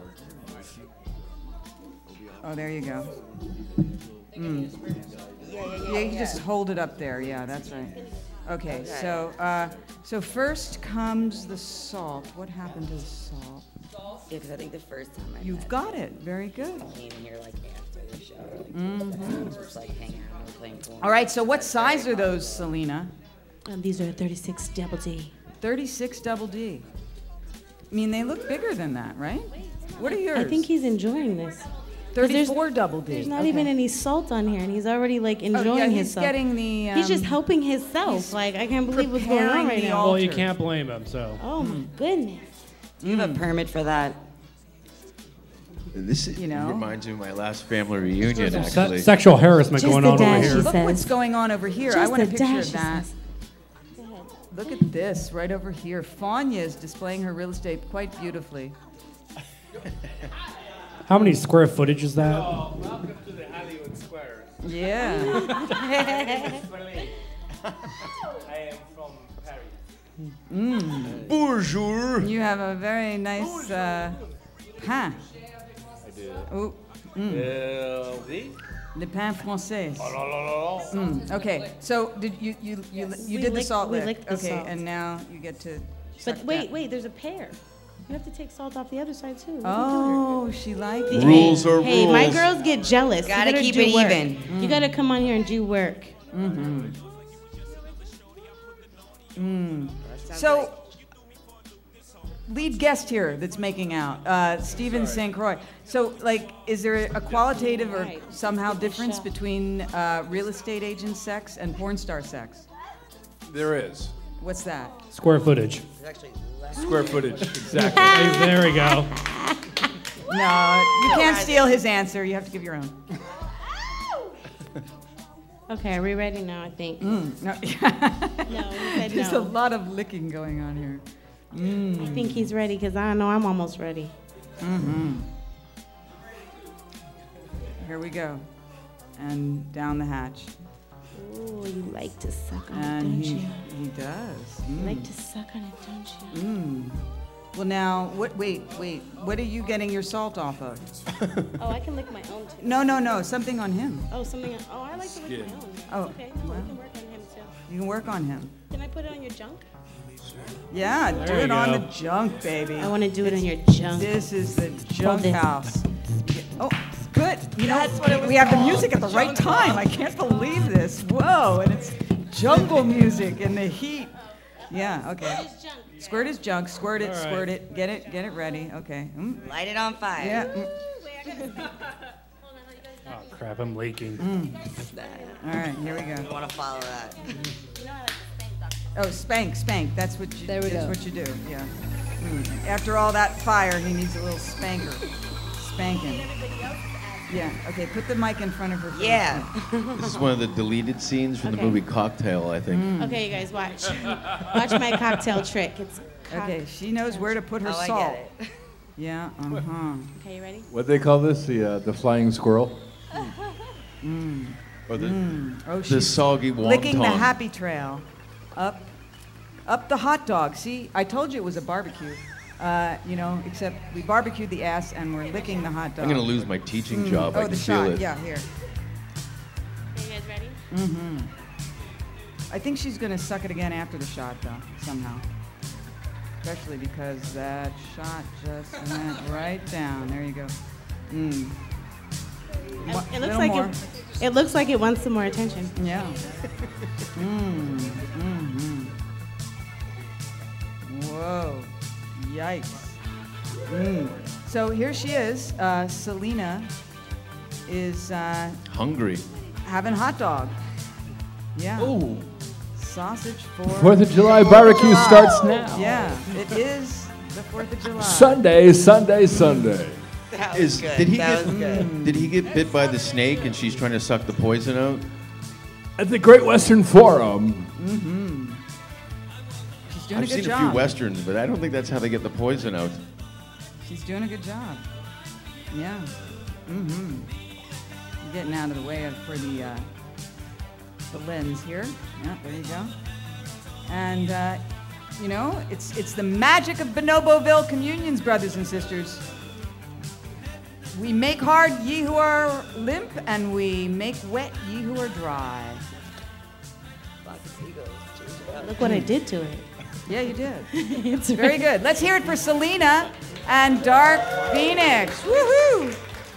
Oh, there you go. Mm. Yeah, yeah, Yeah, yeah. you can just hold it up there. Yeah, that's right. Okay, so uh, so first comes the salt. What happened to the salt? Yeah, because I think the first time I You've got it. Very good. came here like after the show, like, Mhm. just like hanging out and playing pool. All right. So what size are those, Selena? Um, these are thirty-six double D. thirty-six double D. I mean, they look bigger than that, right? What are yours? I think he's enjoying this. 'Cause there's- thirty-four double D. There's not Okay. even any salt on here, and he's already like Oh, enjoying yeah, he's himself. getting the. Um, he's just helping himself. he's Like I can't believe what's going on preparing right the now. Well, you altar. can't blame him, so. Oh my goodness. Do you have a permit for that? This You know? reminds me of my last family reunion, Se- actually. sexual harassment Just going the on over dash, here. he Look says. what's going on over here. I Just want a the picture dash, of he that. says. Look at this right over here. Fanya is displaying her real estate quite beautifully. How many square footage is that? Welcome to the Hollywood Square. Yeah. For me. I am from Paris. Mm. Bonjour. You have a very nice uh, pain. I do. Oh. Mm. Uh, oui. Le pain français. Oh, la, la, la, la. Mm. Okay, so did you you you, you We did the licked- salt we lick? licked the Okay, salt. and now you get to. But suck wait, that. wait, there's a pear. You have to take salt off the other side too. Oh, she liked it. Rules are Hey, my rules. girls get jealous. You Gotta gotta keep do it work. even. You gotta come on here and do work. Mm-hmm. Mm. So, lead guest here that's making out, uh, Stephen Saint Croix. So, like, is there a qualitative or Right. somehow Give it a difference shot. between uh, real estate agent sex and porn star sex? There is. What's that? Square footage. Square footage, exactly. Hey, there we go. No, you can't steal his answer. You have to give your own. Okay, are we ready now? I think. Mm. No. No, he said There's no. a lot of licking going on here. Mm. I think he's ready because I know I'm almost ready. Mm-hmm. Here we go. And down the hatch. Ooh, you like to suck on And it, don't he, you? he does. You Mm. like to suck on it, don't you? Mm. Well, now, what? Wait, wait. What are you getting your salt off of? Oh, I can lick my own too. No, no, no. Something on him. Oh, something. On, oh, I like to lick my own. Oh, Okay, no, well. we can work on him too. You can work on him. Can I put it on your junk? Yeah, There do you it on go. the junk, baby. I want to do it on your junk. This is the junk this. house. Oh, good. You know, That's what it was we have the called, music at the right time. I can't believe this. Whoa, and it's jungle music in the heat. Yeah, okay. Squirt is junk. Squirt it, All right. squirt it. Get it, get it ready. Okay. Mm. Light it on fire. Yeah. mm. Oh crap! I'm leaking. All right, here we go. I want to follow that. Oh, spank, spank. That's what you. There we that's go. what you do. Yeah. Mm. After all that fire, he needs a little spanker. Spanking. Yeah. Okay. Put the mic in front of her. face. Yeah. This is one of the deleted scenes from the Okay. movie Cocktail, I think. Mm. Okay, you guys, watch. Watch my cocktail trick. It's Okay. She knows where to put her Oh, I salt. get it. Yeah. Uh huh. Okay, you ready? What they call this? The uh, the flying squirrel. Mm. Or the, Mm. Oh, the she's soggy wonton. licking the happy trail up, up the hot dog. See, I told you it was a barbecue. Uh, you know, except we barbecued the ass and we're licking the hot dog. I'm going to lose my teaching Mm. job. Oh, I the can shot. feel it. Yeah, here. Okay, you guys ready? Mm-hmm. I think she's gonna suck it again after the shot, though, somehow. Especially because that shot just went right down. There you go. Mm. Wa- It looks little like more. it, it looks like it wants some more attention. Yeah. Mm. Mm-hmm. Whoa. Yikes. Mm. So here she is. Uh, Selena is uh, Hungry. having hot dog. Yeah. Oh. Sausage for Fourth of July Fourth of barbecue July. starts now. Yeah, it is the Fourth of July. Sunday, Sunday, Sunday. That was Is, good. did he that get was good. did he get bit by the snake and she's trying to suck the poison out? At the Great Western Forum. Mm-hmm. She's doing I've a good seen job. a few westerns, but I don't think that's how they get the poison out. She's doing a good job. Yeah. Mm-hmm. Getting out of the way of, for the uh, the lens here. Yeah, there you go. And uh, you know, it's it's the magic of Bonoboville communions, brothers and sisters. We make hard ye who are limp, and we make wet ye who are dry. Look what I did to it. Yeah, you did. It's Very good. Let's hear it for Selena and Dark Phoenix. Woohoo!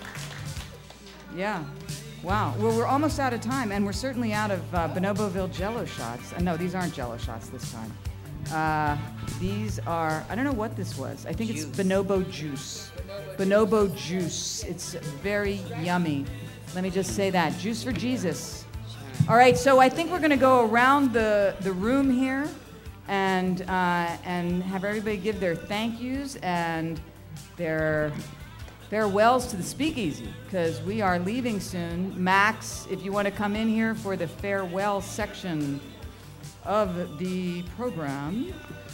Yeah. Wow. Well, we're almost out of time, and we're certainly out of uh, Bonoboville Jello shots. Uh, no, these aren't Jello shots this time. Uh, these are, I don't know what this was. I think it's Bonobo juice. Bonobo juice. It's very yummy. Let me just say that. Juice for Jesus. All right, so I think we're going to go around the, the room here and, uh, and have everybody give their thank yous and their farewells to the Speakeasy, because we are leaving soon. Max, if you want to come in here for the farewell section of the program.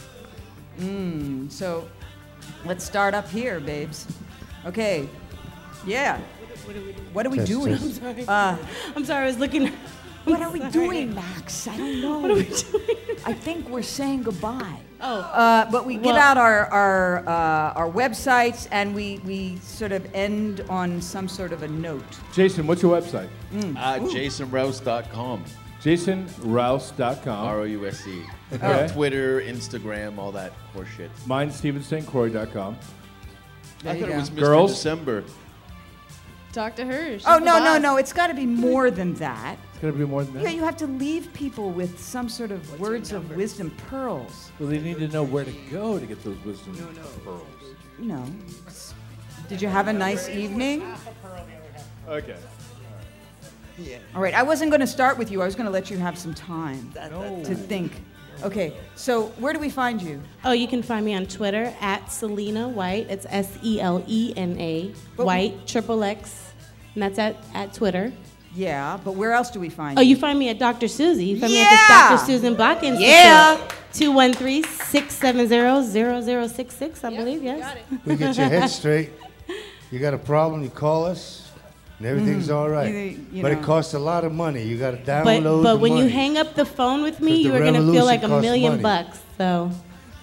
Mm, so let's start up here, babes. Okay. Yeah. What are we doing? What are we Test, doing? test. Uh, I'm sorry, I was looking. what are we sorry. doing, Max? I don't know. What are we doing? I think we're saying goodbye. Oh. Uh, but we give Well- out our our uh, our websites, and we we sort of end on some sort of a note. Jason, what's your website? Mm. Uh, Ooh. jason rouse dot com. jason rouse dot com. R O U S E. Okay. Twitter, Instagram, all that horse shit. Mine's steven saint croix dot com. There I you thought go. it was Mister Girls? December. Doctor Hirsch. Oh she's the no no boss. no! It's got to be more than that. It's going to be more than that. Yeah, you have to leave people with some sort of words of wisdom, pearls. Well, they need to know where to go to get those wisdom pearls. You know. Did you have a nice evening? Okay. Yeah. All right, I wasn't going to start with you. I was going to let you have some time to think. Okay, so where do we find you? Oh, you can find me on Twitter at Selena White. It's S E L E N A White triple X, and that's at at Twitter. Yeah, but where else do we find Oh, you? you find me at Doctor Susie. You find me Yeah! at the Doctor Susan Block Institute. Yeah! two one three, six seven zero, zero zero six six, I believe, yes. We get your head straight. You got a problem, you call us, and everything's Mm. all right. You- you but know. it costs a lot of money. You got to But, download but the when money. you hang up the phone with me, 'Cause the you are going to feel revolution like a costs million money. bucks. So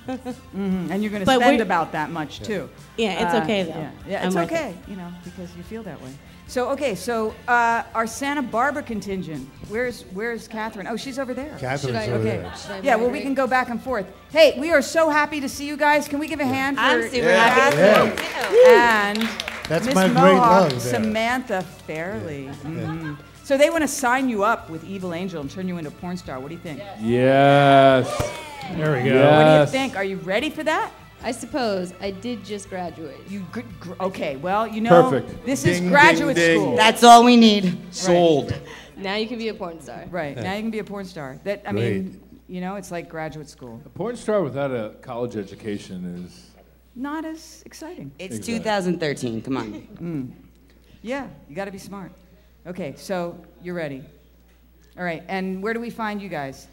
Mhm, And you're going to But spend we're- about that much too. Yeah, it's Uh, okay, though. Yeah, yeah it's I'm worth it. okay, you know, because you feel that way. So okay, so uh, our Santa Barbara contingent. Where's Where's Catherine? Oh, she's over there. Catherine's Should I- over okay. there. Should I Yeah, well, we migrate? can go back and forth. Hey, we are so happy to see you guys. Can we give a hand for I'm super Yeah. happy. Catherine and That's Miss my great Mohawk, love there. Samantha Fairley. Mhm. So they want to sign you up with Evil Angel and turn you into a porn star. What do you think? Yes. There we go. Yes. What do you think? Are you ready for that? I suppose. I did just graduate. You gr- gr- okay? Well, you know, Perfect. this is Ding, graduate ding, ding. school. That's all we need. Sold. Now you can be a porn star. Right. Now you can be a porn star. That I mean, you know, it's like graduate school. A porn star without a college education is Not as exciting. It's Exactly. two thousand thirteen. Come on. Mm. Yeah, you got to be smart. Okay, so you're ready. All right, and where do we find you guys?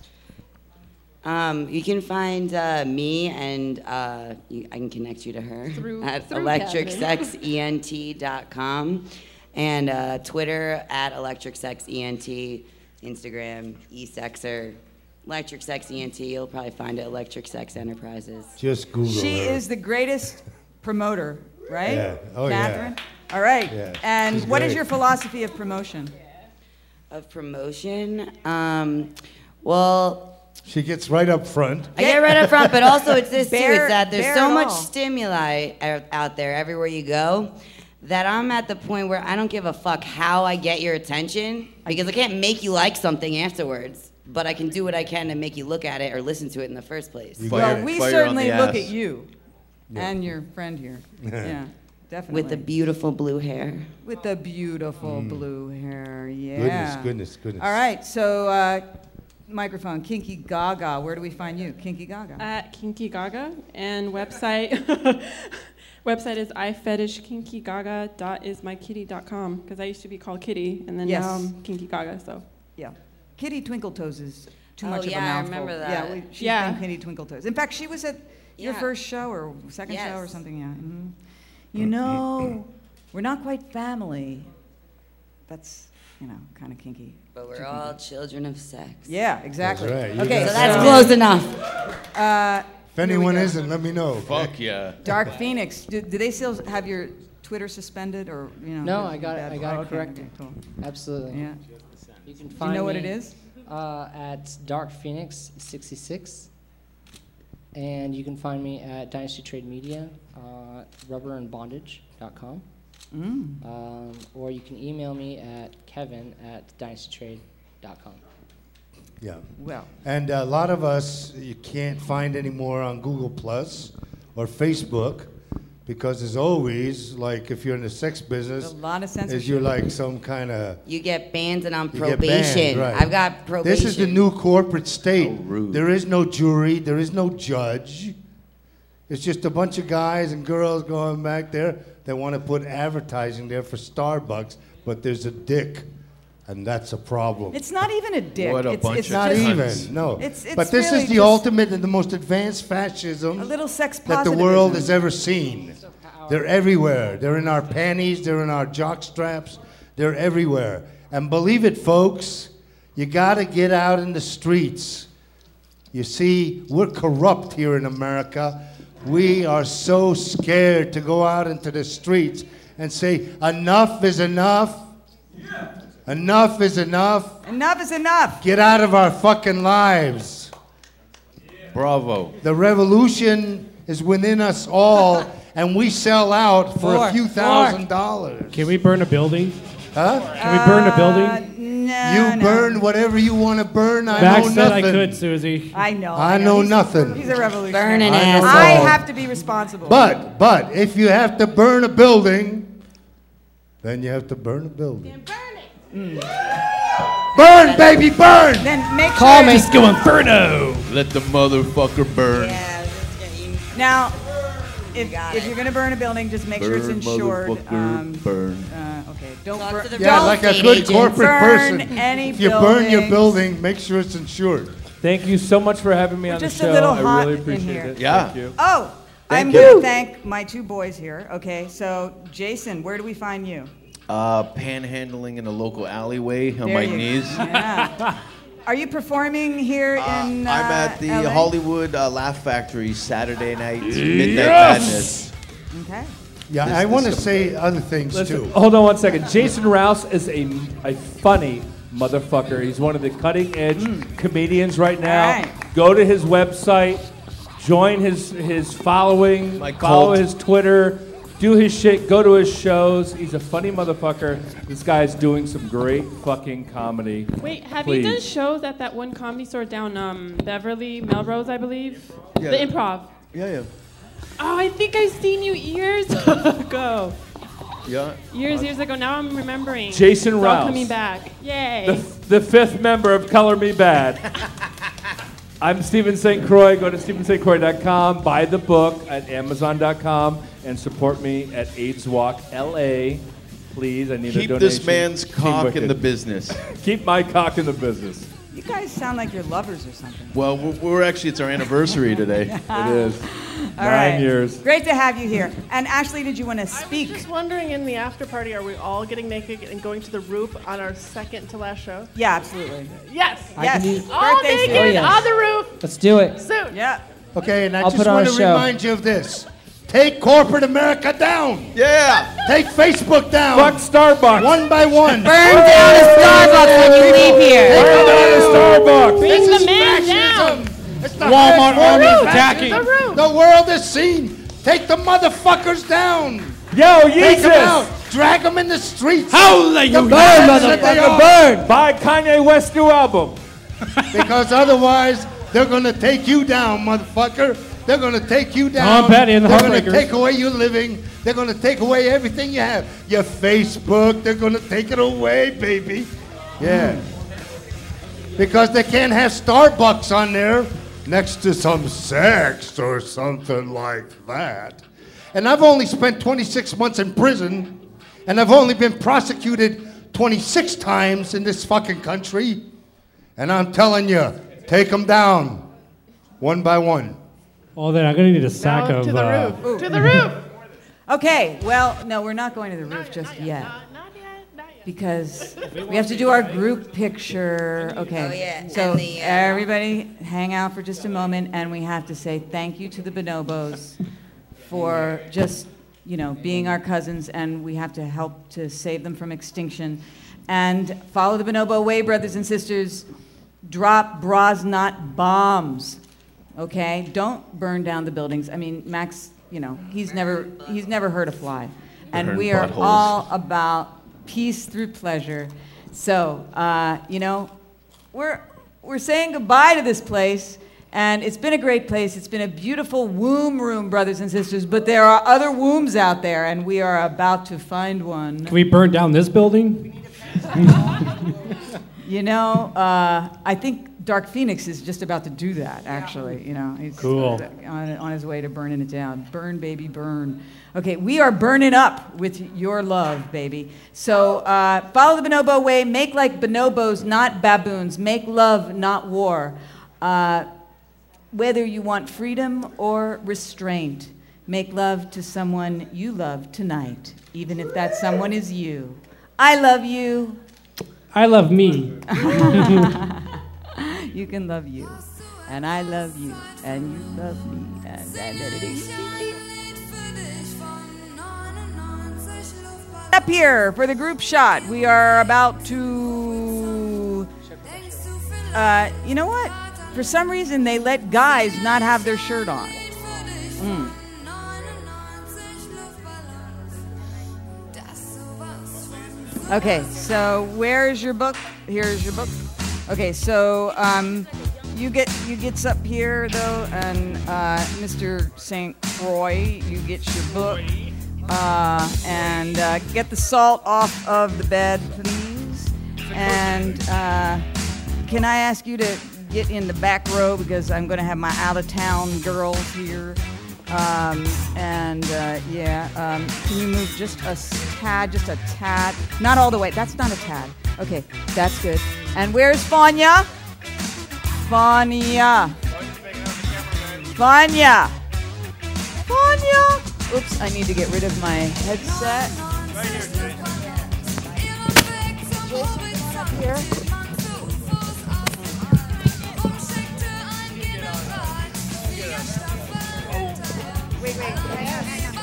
Um, you can find uh, me, and uh, you, I can connect you to her Through- at through electric Catherine. sex E N T dot com, and uh, Twitter at electric sex E N T, Instagram eSexer, Electric Sex E N T. You'll probably find it Electric Sex Enterprises. Just Google She her. is the greatest promoter, right? Yeah. Oh, yeah. Catherine? All right. Yeah, And she's what is great. your philosophy of promotion? Of promotion, um, well, She gets right up front. I get right up front, but also it's this too. Bear- It's that there's bear so it much all. stimuli out out there everywhere you go that I'm at the point where I don't give a fuck how I get your attention because I can't make you like something afterwards, but I can do what I can to make you look at it or listen to it in the first place. You Well, got we fire on certainly the look ass. at you and your friend here. Yeah, definitely. With the beautiful blue hair. With the beautiful blue hair, yeah. Goodness, goodness, goodness. All right, so uh, microphone, Kinky Gaga. Where do we find you, Kinky Gaga? At Kinky Gaga, and website website is i fetish kinky gaga dot is my kitty dot com because I used to be called Kitty, and then Yes. now I'm Kinky Gaga. So Yeah, Kitty Twinkletoes is too Oh, much of yeah, a I mouthful. remember Yeah, that. we, she's Yeah. been Kitty Twinkletoes. In fact, she was at your Yeah. first show or second show or Yes. something. Yeah. hmm You know, we're not quite family. That's you know kind of kinky. But we're Too all kinky. children of sex. Yeah, exactly. right, you Okay, got So that's so, close enough. Uh, If here we anyone go. isn't, let me know. Fuck yeah. Dark Phoenix. Do, do they still have your Twitter suspended or you know? No, because I of got it. bad- I got oh, it okay, corrected. okay, cool. Absolutely. Yeah. You can Do find you know what me, it is? Uh, at Dark Phoenix sixty-six, and you can find me at Dynasty Trade Media, uh, rubber and bondage dot com, Mm. um, or you can email me at kevin at dynasty trade dot com. Yeah. Well. And a lot of us you can't find anymore on Google Plus or Facebook because as always, like if you're in the sex business, A lot of is censorship. you're like some kind of You get banned and I'm you get probation. banned, right. I've got probation. This is the new corporate state. So rude. There is no jury. There is no judge. It's just a bunch of guys and girls going back there that want to put advertising there for Starbucks, but there's a dick, and that's a problem. It's not even a dick. What a it's, bunch it's of Not just cunts. even, no. It's- it's but this really is the just ultimate and the most advanced fascism a little sex that the world has positivism. ever seen. They're everywhere. They're in our panties. They're in our jock straps. They're everywhere. And believe it, folks, you got to get out in the streets. You see, we're corrupt here in America. We are so scared to go out into the streets and say, enough is enough. Enough is enough. Enough is enough. Get out of our fucking lives. Bravo. The revolution is within us all, and we sell out for Four. a few Four. thousand dollars. Can we burn a building? Huh? Can we burn a Uh, building? no, You no. burn whatever you want to burn. I Max know said I nothing. could, Susie. I know. I know He's- nothing. He's a revolutionary. Burn an I know asshole. I all. have to be responsible. But, but, if you have to burn a building, then you have to burn a building. Burn, baby, burn! then make Call sure. me Disco Inferno. Let the motherfucker burn. Yeah, let's get you. Now, if, got if it. you're going to burn a building, just make sure it's Burn, insured. motherfucker, Um, burn. uh, okay, don't Talk burn. to the Yeah, real like a estate good agents. corporate Burn person. any If you burn your buildings. building, make sure it's insured. Thank you so much for having me We're on the just a show. little I hot really in appreciate here. it. Yeah. Thank you. Oh, Thank I'm you. going to thank my two boys here. Okay, so Jason, where do we find you? Uh, panhandling in a local alleyway on There my you go. knees. Yeah. are you performing here in? Uh, I'm at the L A? Hollywood uh, Laugh Factory Saturday night, Yes! Midnight Madness. Okay. Yeah, This- I want to this- say other things Listen, too. hold on one second. Jason Rouse is a, a funny motherfucker. He's one of the cutting edge comedians right now. All right. Go to his website, join his his following, My follow cult. his Twitter, do his shit, go to his shows. He's a funny motherfucker. This guy's doing some great fucking comedy. Wait, have Please. you done shows at that one comedy store down um, Beverly, Melrose, I believe? Yeah. The Improv. Yeah, yeah. Oh, I think I've seen you years ago. Yeah. Years, years ago. Now I'm remembering. Jason It's all Rouse. coming back. Yay. The, the fifth member of Color Me Bad. I'm Stephen Saint Croix. Go to stephen st croix dot com, buy the book at amazon dot com, and support me at AIDS Walk L A. Please, I need a Keep donation. this man's Team cock in Wicked. the business. Keep my cock in the business. You guys sound like you're lovers or something. Well, we're, we're actually, it's our anniversary today. It is. All Nine right. years. Great to have you here. And Ashley, did you want to speak? Just wondering, in the after party, are we all getting naked and going to the roof on our second to last show? Yeah, absolutely. Yes. I Yes. can do- All Birthday naked Oh, yes. on the roof Let's do it. soon. Yeah. Okay, and I I'll just put on want a to show. remind you of this. Take corporate America down. Yeah. Take Facebook down. Fuck Starbucks. One by one. Burn down a Starbucks when you leave here. Burn down the Starbucks. Bring This the is man fascism. down. It's the Walmart highest army form is of attacking. fascism the world has seen. Take the motherfuckers down. Yo, Take them Jesus. out. Drag them in the streets. Hallelujah. The Burn, bastards that they motherfucker, are. burn. Buy Kanye West's new album. Because otherwise, they're going to take you down, motherfucker. They're going to take you down. Tom Petty and the They're going to Heartbreakers. take away your living. They're going to take away everything you have. Your Facebook, they're going to take it away, baby. Yeah. Because they can't have Starbucks on there next to some sex or something like that. And I've only spent twenty-six months in prison, and I've only been prosecuted twenty-six times in this fucking country. And I'm telling you, take them down, one by one. Oh, then I'm gonna need a sack No, of. to the uh, roof. To the roof. Okay, well, no, we're not going to the roof just yet. Because we have to do our group picture. Okay. Oh, yeah, So and the, uh, everybody hang out for just a moment, and we have to say thank you to the bonobos for just, you know, being our cousins, and we have to help to save them from extinction. And follow the bonobo way, brothers and sisters. Drop bras, not bombs. Okay? Don't burn down the buildings. I mean, Max, you know, he's never he's never hurt a fly. And Burn we are buttholes. all about peace through pleasure. So, uh, you know, we're we're saying goodbye to this place, and it's been a great place. It's been a beautiful womb room, brothers and sisters, but there are other wombs out there, and we are about to find one. Can we burn down this building? You know, uh, I think Dark Phoenix is just about to do that, actually. You know, he's Cool. on, on his way to burning it down. Burn, baby, burn. Okay, we are burning up with your love, baby. So uh, follow the bonobo way. Make like bonobos, not baboons. Make love, not war. Uh, whether you want freedom or restraint, make love to someone you love tonight, even if that someone is you. I love you. I love me. You can love you, and I love you, and you love me, and and and it is. Up here for the group shot. We are about to. Uh, you know what? For some reason, they let guys not have their shirt on. Mm. Okay, so where's your book? Here's your book. Okay, so um, you get you gets up here though, and uh, Mister Saint Croix, you get your book, uh, and uh, get the salt off of the bed, please. And uh, can I ask you to get in the back row because I'm going to have my out of town girls here. Um, and uh, yeah, um, can you move just a tad, just a tad? Not all the way. That's not a tad. Okay, that's good. And where's Fanya? Fanya. Fanya. Fanya. Oops, I need to get rid of my headset. Jason, come up here. Wait, wait. Hang on, hang on.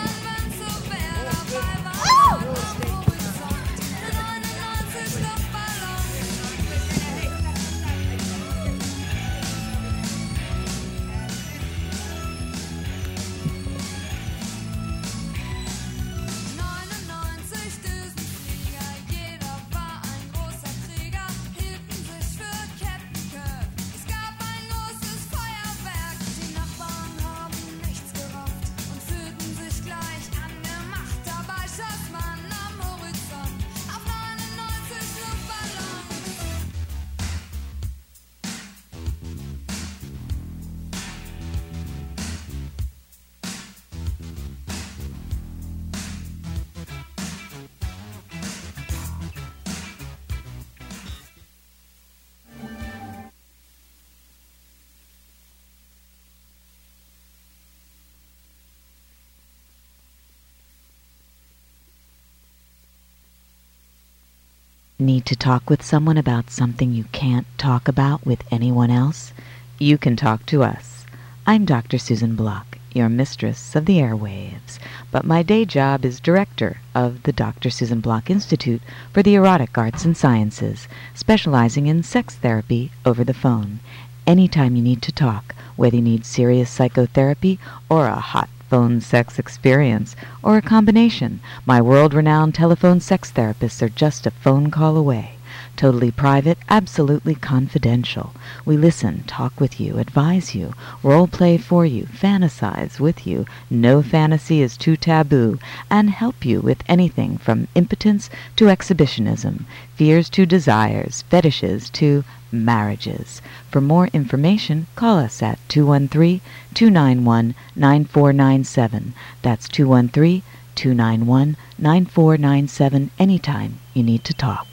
Need to talk with someone about something you can't talk about with anyone else? You can talk to us. I'm Doctor Susan Block, your mistress of the airwaves, but my day job is director of the Doctor Susan Block Institute for the Erotic Arts and Sciences, specializing in sex therapy over the phone. Anytime you need to talk, whether you need serious psychotherapy or a hot phone sex experience, or a combination, my world-renowned telephone sex therapists are just a phone call away. Totally private, absolutely confidential. We listen, talk with you, advise you, role play for you, fantasize with you. No fantasy is too taboo, and help you with anything from impotence to exhibitionism, fears to desires, fetishes to marriages. For more information, call us at two one three, two nine one, nine four nine seven. That's two one three, two nine one, nine four nine seven anytime you need to talk.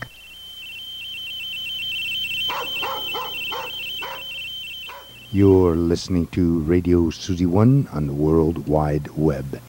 You're listening to Radio Susie One on the World Wide Web.